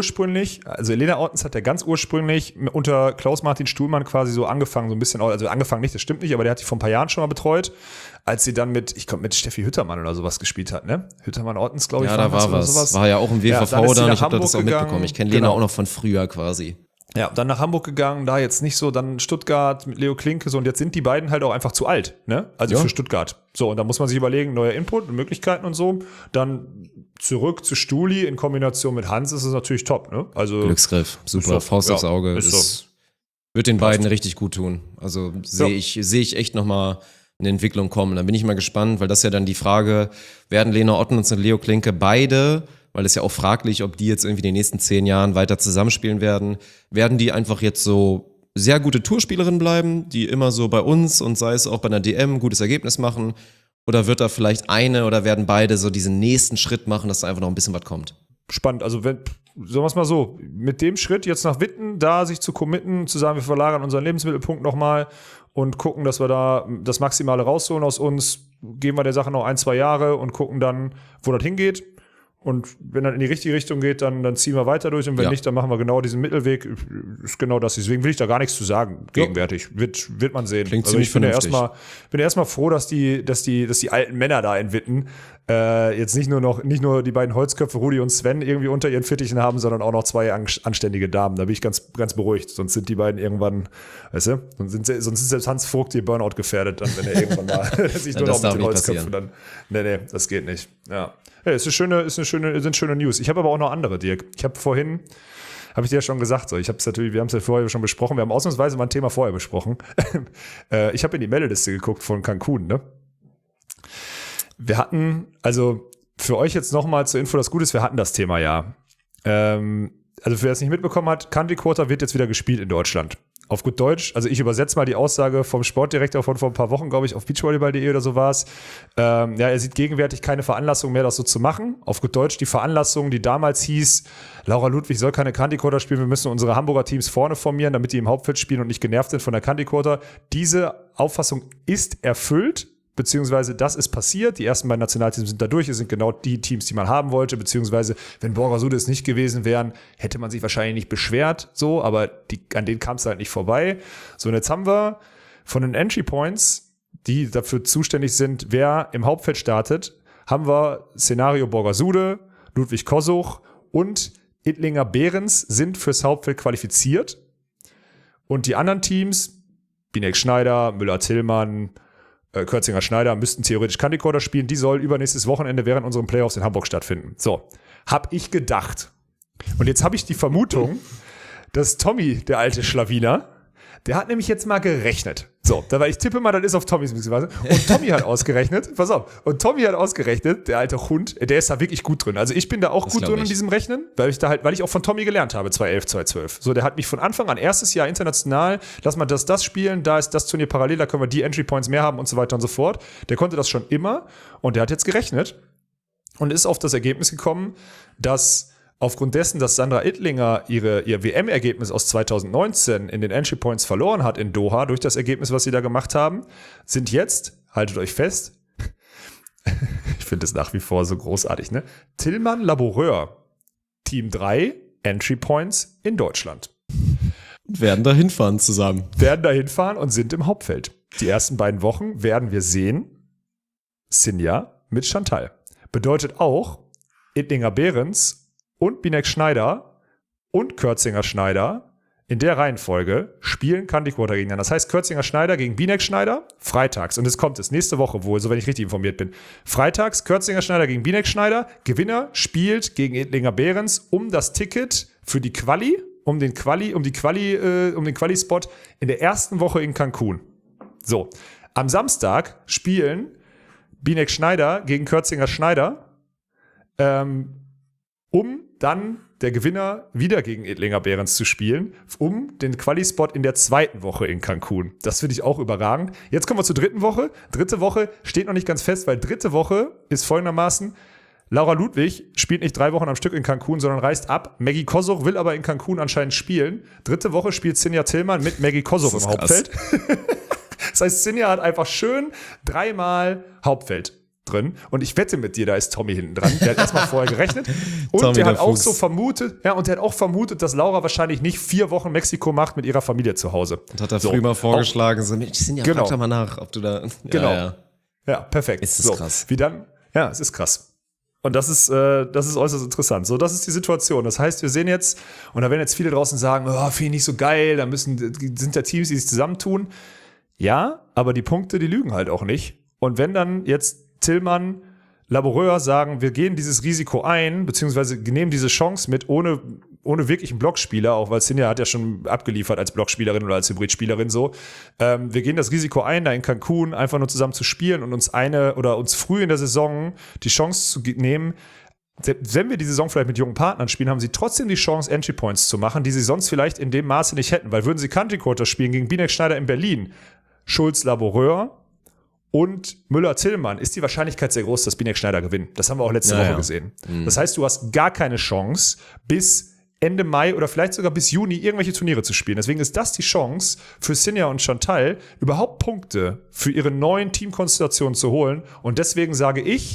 ganz ursprünglich unter Klaus-Martin Stuhlmann quasi so angefangen, so ein bisschen, also angefangen nicht, das stimmt nicht, aber der hat die vor ein paar Jahren schon mal betreut, als sie dann mit Steffi Hüttermann oder sowas gespielt hat, ne? Hüttermann Ortens, glaube ich. Ja, da war was. Sowas. War ja auch im WVV dann ich habe das auch mitbekommen. Ich kenne Lena auch noch von früher quasi. Ja, dann nach Hamburg gegangen, da jetzt nicht so, dann Stuttgart mit Leo Klinke so und jetzt sind die beiden halt auch einfach zu alt, ne? Also für Stuttgart. So, und da muss man sich überlegen, neuer Input und Möglichkeiten und so. Dann zurück zu Stuli in Kombination mit Hans ist es natürlich top, ne? Also Glücksgriff, super, Faust aufs Auge. Wird den beiden richtig gut tun. Also sehe ich echt nochmal eine Entwicklung kommen. Dann bin ich mal gespannt, weil das ist ja dann die Frage, werden Lena Ottens und Leo Klinke beide, weil es ja auch fraglich, ob die jetzt irgendwie in den nächsten 10 Jahren weiter zusammenspielen werden die einfach jetzt so sehr gute Tourspielerinnen bleiben, die immer so bei uns und sei es auch bei einer DM ein gutes Ergebnis machen? Oder wird da vielleicht eine oder werden beide so diesen nächsten Schritt machen, dass da einfach noch ein bisschen was kommt? Spannend. Also sagen wir es mal so, mit dem Schritt jetzt nach Witten, da sich zu committen, zu sagen, wir verlagern unseren Lebensmittelpunkt nochmal und gucken, dass wir da das Maximale rausholen aus uns, geben wir der Sache noch 1-2 Jahre und gucken dann, wo das hingeht. Und wenn dann in die richtige Richtung geht, dann ziehen wir weiter durch. Und wenn nicht, dann machen wir genau diesen Mittelweg. Ist genau das. Deswegen will ich da gar nichts zu sagen gegenwärtig. Wird man sehen. Klingt also ich bin ja vernünftig. erstmal froh, dass die alten Männer da in Witten jetzt nicht nur die beiden Holzköpfe Rudi und Sven irgendwie unter ihren Fittichen haben, sondern auch noch 2 anständige Damen. Da bin ich ganz, ganz beruhigt. Sonst sind die beiden irgendwann, weißt du, sonst ist selbst Hans Vogt hier Burnout gefährdet, dann, wenn er irgendwann mal sich nur noch mit den Holzköpfen dann. Nee, das geht nicht. Ja. Hey, sind schöne News. Ich habe aber auch noch andere, Dirk. Ich habe vorhin, habe ich dir ja schon gesagt, so, wir haben es ja vorher schon besprochen, wir haben ausnahmsweise mal ein Thema vorher besprochen. Ich habe in die Meldeliste geguckt von Cancun, ne? Wir hatten, also für euch jetzt nochmal zur Info, das Gute ist, wir hatten das Thema ja. Also für wer es nicht mitbekommen hat, Country Quarter wird jetzt wieder gespielt in Deutschland. Auf gut Deutsch, also ich übersetze mal die Aussage vom Sportdirektor von vor ein paar Wochen, glaube ich, auf beachvolleyball.de oder so war es. Er sieht gegenwärtig keine Veranlassung mehr, das so zu machen. Auf gut Deutsch, die Veranlassung, die damals hieß, Laura Ludwig soll keine Country Quarter spielen, wir müssen unsere Hamburger Teams vorne formieren, damit die im Hauptfeld spielen und nicht genervt sind von der Country Quarter. Diese Auffassung ist erfüllt. Beziehungsweise das ist passiert, die ersten beiden Nationalteams sind da durch, es sind genau die Teams, die man haben wollte, beziehungsweise wenn Borgasude es nicht gewesen wären, hätte man sich wahrscheinlich nicht beschwert, so, aber an denen kam es halt nicht vorbei. So, und jetzt haben wir von den Entry Points, die dafür zuständig sind, wer im Hauptfeld startet, haben wir Szenario Borgasude, Ludwig Kosuch und Ittlinger Behrens sind fürs Hauptfeld qualifiziert und die anderen Teams, Binek Schneider, Müller-Tillmann, Kürzinger Schneider müssten theoretisch Country Quarter spielen. Die soll übernächstes Wochenende während unseren Playoffs in Hamburg stattfinden. So, hab ich gedacht. Und jetzt habe ich die Vermutung, dass Tommy, der alte Schlawiner, der hat nämlich jetzt mal gerechnet. So, ich tippe mal, das ist auf Tommys Beziehungsweise. Und Tommy hat ausgerechnet, pass auf, der alte Hund, der ist da wirklich gut drin. Also ich bin da auch gut drin in diesem Rechnen, weil ich auch von Tommy gelernt habe, 2011, 2012. So, der hat mich von Anfang an, erstes Jahr international, lass mal das spielen, da ist das Turnier parallel, da können wir die Entry Points mehr haben und so weiter und so fort. Der konnte das schon immer und der hat jetzt gerechnet und ist auf das Ergebnis gekommen, dass aufgrund dessen, dass Sandra Ittlinger ihr WM-Ergebnis aus 2019 in den Entry Points verloren hat in Doha, durch das Ergebnis, was sie da gemacht haben, sind jetzt, haltet euch fest, ich finde es nach wie vor so großartig, ne? Tillmann Laboureur, Team 3, Entry Points in Deutschland. Werden da hinfahren zusammen. Werden da hinfahren und sind im Hauptfeld. Die ersten beiden Wochen werden wir sehen, Sinja mit Chantal. Bedeutet auch, Ittlinger Behrens und Binek Schneider und Kürzinger Schneider in der Reihenfolge spielen Country Quarter gegeneinander. Das heißt, Kürzinger Schneider gegen Binek Schneider freitags. Und es kommt nächste Woche wohl, so wenn ich richtig informiert bin. Freitags Kürzinger Schneider gegen Binek Schneider. Gewinner spielt gegen Ittlinger Behrens um das Ticket für die Quali, um den Quali-Spot in der ersten Woche in Cancun. So, am Samstag spielen Binek Schneider gegen Kürzinger Schneider, um dann der Gewinner wieder gegen Ittlinger Behrens zu spielen, um den Quali-Spot in der zweiten Woche in Cancun. Das finde ich auch überragend. Jetzt kommen wir zur dritten Woche. Dritte Woche steht noch nicht ganz fest, weil dritte Woche ist folgendermaßen: Laura Ludwig spielt nicht 3 Wochen am Stück in Cancun, sondern reist ab. Maggie Kosuch will aber in Cancun anscheinend spielen. Dritte Woche spielt Sinja Tillmann mit Maggie Kosuch im Hauptfeld. Das heißt, Sinja hat einfach schön 3-mal Hauptfeld drin. Und ich wette mit dir, da ist Tommy hinten dran. Der hat erstmal vorher gerechnet. Und Tommy, der hat der auch Fuchs. so vermutet, dass Laura wahrscheinlich nicht 4 Wochen Mexiko macht mit ihrer Familie zu Hause. Und hat er früh mal vorgeschlagen, so, Mensch, Sinja, Genau. frag doch mal nach, ob du da... Genau. Ja, perfekt. Ist das krass. Wie dann? Ja, es ist krass. Und das ist äußerst interessant. So, das ist die Situation. Das heißt, wir sehen jetzt, und da werden jetzt viele draußen sagen, oh, finde ich nicht so geil, da sind ja Teams, die sich zusammentun. Ja, aber die Punkte, die lügen halt auch nicht. Und wenn dann jetzt Tillmann, Laboureur sagen, wir gehen dieses Risiko ein, beziehungsweise nehmen diese Chance mit, ohne wirklichen Blockspieler, auch weil Sinja hat ja schon abgeliefert als Blockspielerin oder als Hybridspielerin so. Wir gehen das Risiko ein, da in Cancun einfach nur zusammen zu spielen und uns früh in der Saison die Chance zu nehmen. Wenn wir die Saison vielleicht mit jungen Partnern spielen, haben sie trotzdem die Chance, Entry Points zu machen, die sie sonst vielleicht in dem Maße nicht hätten. Weil würden sie Country Quarter spielen gegen Binek Schneider in Berlin, Schulz Laboureur und Müller-Tillmann, ist die Wahrscheinlichkeit sehr groß, dass Binek Schneider gewinnt. Das haben wir auch letzte Woche gesehen. Das heißt, du hast gar keine Chance, bis Ende Mai oder vielleicht sogar bis Juni irgendwelche Turniere zu spielen. Deswegen ist das die Chance für Sinja und Chantal, überhaupt Punkte für ihre neuen Teamkonstellationen zu holen. Und deswegen sage ich,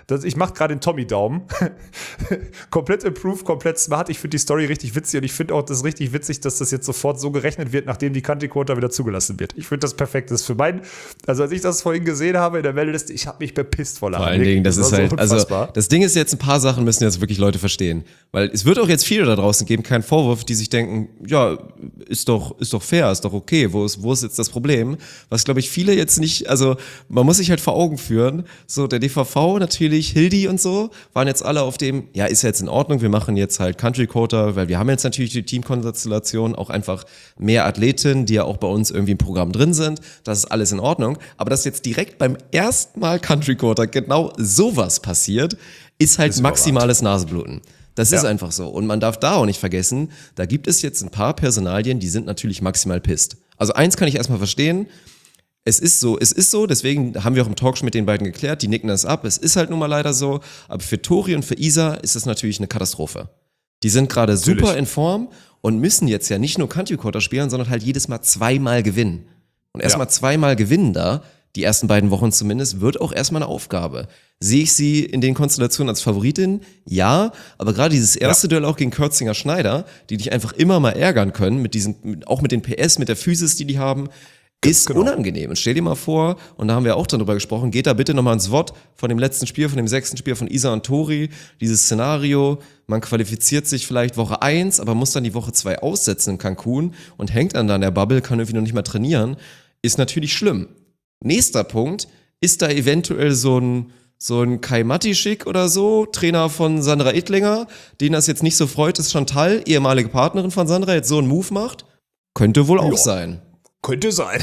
Ich mache gerade den Tommy-Daumen. Komplett improved, komplett smart. Ich finde die Story richtig witzig und ich finde auch das richtig witzig, dass das jetzt sofort so gerechnet wird, nachdem die Country Quota wieder zugelassen wird. Ich finde das perfekt. Das ist für meinen, also als ich das vorhin gesehen habe in der Meldeliste, ich habe mich bepisst vor Lachen. Vor allen Dingen, das ist halt, so also das Ding ist jetzt, ein paar Sachen müssen jetzt wirklich Leute verstehen. Weil es wird auch jetzt viele da draußen geben, keinen Vorwurf, die sich denken, ja, ist doch fair, ist doch okay, wo ist jetzt das Problem? Was, glaube ich, viele jetzt nicht, also man muss sich halt vor Augen führen, so der DVV natürlich, Hildi und so, waren jetzt alle auf dem, ja, ist ja jetzt in Ordnung, wir machen jetzt halt Country Quota, weil wir haben jetzt natürlich die Teamkonstellation, auch einfach mehr Athletinnen, die ja auch bei uns irgendwie im Programm drin sind, das ist alles in Ordnung, aber dass jetzt direkt beim ersten Mal Country Quota genau sowas passiert, ist halt maximales Nasenbluten. Das ist einfach so. Und man darf da auch nicht vergessen, da gibt es jetzt ein paar Personalien, die sind natürlich maximal pisst. Also eins kann ich erstmal verstehen, es ist so, deswegen haben wir auch im Talk schon mit den beiden geklärt, die nicken das ab, es ist halt nun mal leider so, aber für Tori und für Isa ist das natürlich eine Katastrophe. Die sind gerade super in Form und müssen jetzt ja nicht nur Country Quota spielen, sondern halt jedes Mal 2-mal gewinnen. Und erstmal 2-mal gewinnen da, die ersten beiden Wochen zumindest, wird auch erstmal eine Aufgabe. Sehe ich sie in den Konstellationen als Favoritin? Ja, aber gerade dieses erste Duell auch gegen Kürzinger-Schneider, die dich einfach immer mal ärgern können, auch mit den PS, mit der Physis, die haben, ist unangenehm. Und stell dir mal vor, und da haben wir auch dann drüber gesprochen, geht da bitte nochmal ins Wort von dem letzten Spiel, von dem 6. Spiel von Isa und Tori, dieses Szenario, man qualifiziert sich vielleicht Woche 1, aber muss dann die Woche 2 aussetzen in Cancun und hängt dann da in der Bubble, kann irgendwie noch nicht mal trainieren, ist natürlich schlimm. Nächster Punkt, ist da eventuell so ein Kai Matischik oder so, Trainer von Sandra Ittlinger, den das jetzt nicht so freut, dass Chantal, ehemalige Partnerin von Sandra, jetzt so einen Move macht? Könnte wohl auch sein. Könnte sein.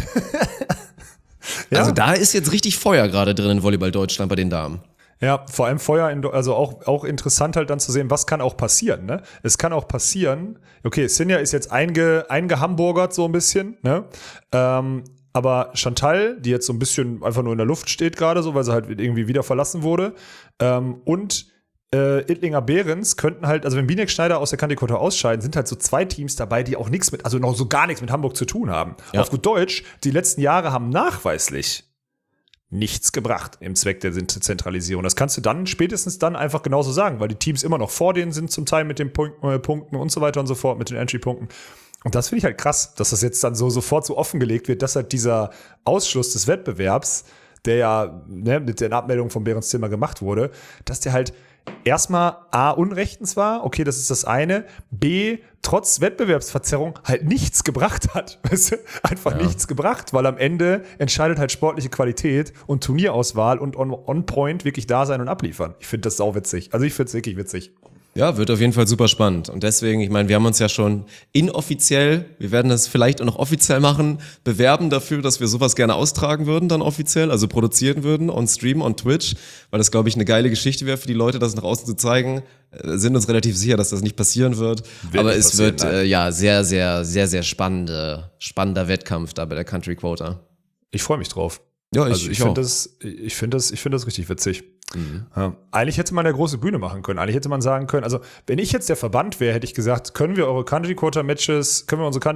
Also da ist jetzt richtig Feuer gerade drin in Volleyball Deutschland bei den Damen. Ja, vor allem Feuer, also auch interessant halt dann zu sehen, was kann auch passieren, ne? Es kann auch passieren, okay, Sinja ist jetzt eingehamburgert so ein bisschen, ne? Aber Chantal, die jetzt so ein bisschen einfach nur in der Luft steht gerade so, weil sie halt irgendwie wieder verlassen wurde, und Ittlinger Behrens könnten halt, also wenn Binek Schneider aus der Country Quota ausscheiden, sind halt so 2 Teams dabei, die auch nichts mit, also noch so gar nichts mit Hamburg zu tun haben. Ja. Auf gut Deutsch, die letzten Jahre haben nachweislich nichts gebracht im Zweck der Zentralisierung. Das kannst du dann spätestens dann einfach genauso sagen, weil die Teams immer noch vor denen sind zum Teil mit den Punkten und so weiter und so fort, mit den Entry-Punkten. Und das finde ich halt krass, dass das jetzt dann so sofort so offengelegt wird, dass halt dieser Ausschluss des Wettbewerbs, der ja mit der Abmeldung von Behrens Zimmer gemacht wurde, dass der halt erstmal A, unrechtens war, okay, das ist das eine, B, trotz Wettbewerbsverzerrung halt nichts gebracht hat. Weißt du? Einfach nichts gebracht, weil am Ende entscheidet halt sportliche Qualität und Turnierauswahl und on point wirklich da sein und abliefern. Ich finde das sauwitzig. Also ich finde es wirklich witzig. Ja, wird auf jeden Fall super spannend. Und deswegen, ich meine, wir haben uns ja schon inoffiziell, wir werden das vielleicht auch noch offiziell machen, bewerben dafür, dass wir sowas gerne austragen würden, dann offiziell, also produzieren würden, on Stream, on Twitch, weil das, glaube ich, eine geile Geschichte wäre für die Leute, das nach außen zu zeigen. Sind uns relativ sicher, dass das nicht passieren wird. Aber es wird sehr, sehr, sehr, sehr spannender Wettkampf da bei der Country Quota. Ich freue mich drauf. Ja, ich finde das richtig witzig. Mhm. Ja. Eigentlich hätte man eine große Bühne machen können. Eigentlich hätte man sagen können, also wenn ich jetzt der Verband wäre, hätte ich gesagt, können wir unsere Country Quota Matches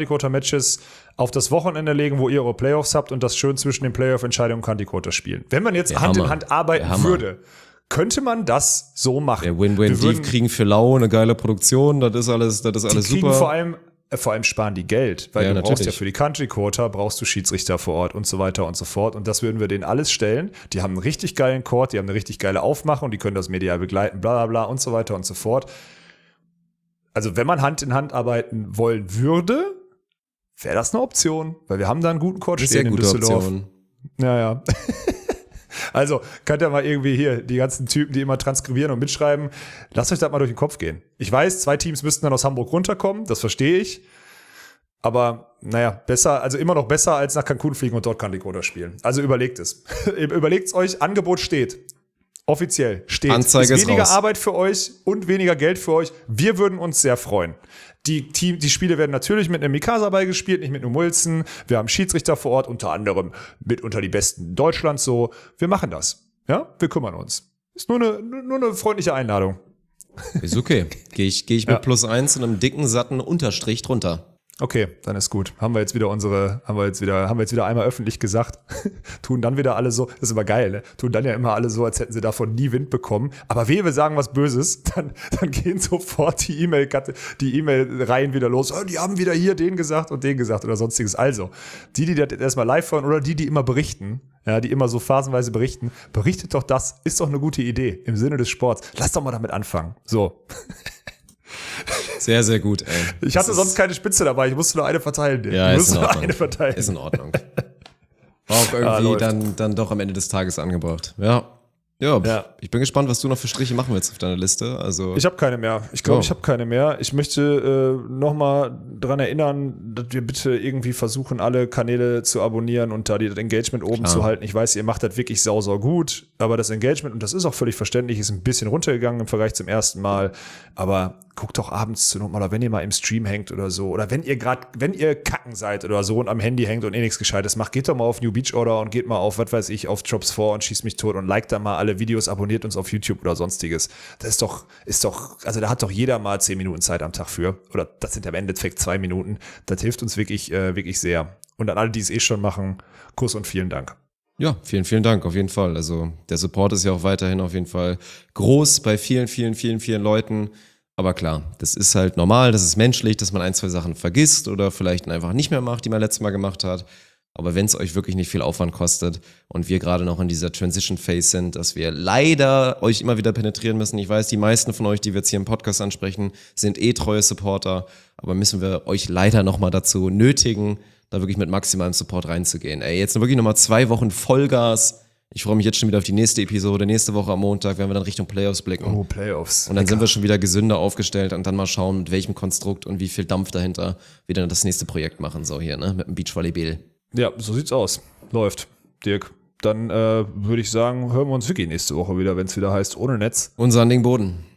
auf das Wochenende legen, wo ihr eure Playoffs habt und das schön zwischen den Playoff-Entscheidungen Country Quota spielen. Wenn man jetzt Hand in Hand arbeiten würde, könnte man das so machen. Der Win-Win, die kriegen für lau eine geile Produktion, das ist alles super. Vor allem sparen die Geld, weil du brauchst ja für die Country Quota brauchst du Schiedsrichter vor Ort und so weiter und so fort. Und das würden wir denen alles stellen. Die haben einen richtig geilen Court, die haben eine richtig geile Aufmachung, die können das medial begleiten, bla bla bla und so weiter und so fort. Also wenn man Hand in Hand arbeiten wollen würde, wäre das eine Option, weil wir haben da einen guten Court stehen in Düsseldorf. Option. Ja. Also, könnt ihr mal irgendwie hier, die ganzen Typen, die immer transkribieren und mitschreiben, lasst euch das mal durch den Kopf gehen. Ich weiß, 2 Teams müssten dann aus Hamburg runterkommen, das verstehe ich. Aber, immer noch besser als nach Cancun fliegen und dort Country Quota spielen. Also überlegt es. Überlegt es euch, Angebot steht. Offiziell steht. Anzeige ist weniger raus. Arbeit für euch und weniger Geld für euch. Wir würden uns sehr freuen. Die Spiele werden natürlich mit einem Mikasa-Ball gespielt, nicht mit einem Wilson. Wir haben Schiedsrichter vor Ort, unter anderem mitunter die besten Deutschlands so. Wir machen das. Ja, wir kümmern uns. Ist nur eine freundliche Einladung. Ist okay. Gehe ich mit +1 und einem dicken, satten Unterstrich drunter. Okay, dann ist gut. Haben wir jetzt wieder einmal öffentlich gesagt. Tun dann wieder alle so, das ist immer geil, ne? Tun dann ja immer alle so, als hätten sie davon nie Wind bekommen. Aber wehe, wir sagen was Böses, dann gehen sofort die E-Mail-Reihen wieder los. Oh, die haben wieder hier den gesagt und den gesagt oder sonstiges. Also, die das erstmal live hören oder die immer berichten, ja, die immer so phasenweise berichten, berichtet doch das, ist doch eine gute Idee im Sinne des Sports. Lass doch mal damit anfangen. So. Sehr, sehr gut, ey. Ich hatte sonst keine Spitze dabei, ich musste nur eine verteilen. Ja, ist in Ordnung. Eine verteilen. Ist in Ordnung. War auch irgendwie dann doch am Ende des Tages angebracht. Ja. Ich bin gespannt, was du noch für Striche machen willst auf deiner Liste. Also ich habe keine mehr. Ich glaube, ich habe keine mehr. Ich möchte nochmal daran erinnern, dass wir bitte irgendwie versuchen, alle Kanäle zu abonnieren und da das Engagement oben zu halten. Ich weiß, ihr macht das wirklich sau gut, aber das Engagement, und das ist auch völlig verständlich, ist ein bisschen runtergegangen im Vergleich zum ersten Mal. Aber guckt doch abends zu nochmal, oder wenn ihr mal im Stream hängt oder so, oder wenn ihr kacken seid oder so und am Handy hängt und nichts Gescheites macht, geht doch mal auf New Beach Order und geht mal auf, was weiß ich, auf Drops 4 und schießt mich tot und liked da mal alle Videos, abonniert uns auf YouTube oder sonstiges. Das ist doch, also da hat doch jeder mal 10 Minuten Zeit am Tag für. Oder das sind am Endeffekt 2 Minuten. Das hilft uns wirklich sehr. Und an alle, die es schon machen, Kuss und vielen Dank. Ja, vielen, vielen Dank, auf jeden Fall. Also der Support ist ja auch weiterhin auf jeden Fall groß bei vielen, vielen, vielen, vielen Leuten. Aber klar, das ist halt normal, das ist menschlich, dass man 1, 2 Sachen vergisst oder vielleicht einfach nicht mehr macht, die man letztes Mal gemacht hat. Aber wenn es euch wirklich nicht viel Aufwand kostet und wir gerade noch in dieser Transition Phase sind, dass wir leider euch immer wieder penetrieren müssen. Ich weiß, die meisten von euch, die wir jetzt hier im Podcast ansprechen, sind treue Supporter. Aber müssen wir euch leider nochmal dazu nötigen, da wirklich mit maximalem Support reinzugehen. Ey, jetzt wirklich nochmal 2 Wochen Vollgas. Ich freue mich jetzt schon wieder auf die nächste Episode. Nächste Woche am Montag werden wir dann Richtung Playoffs blicken. Oh, Playoffs. Und dann sind wir schon wieder gesünder aufgestellt und dann mal schauen, mit welchem Konstrukt und wie viel Dampf dahinter wir dann das nächste Projekt machen. So hier, ne, mit dem Beachvolleyball. Ja, so sieht's aus. Läuft. Dirk, dann würde ich sagen, hören wir uns wirklich nächste Woche wieder, wenn es wieder heißt, ohne Netz. Unser Ding Boden.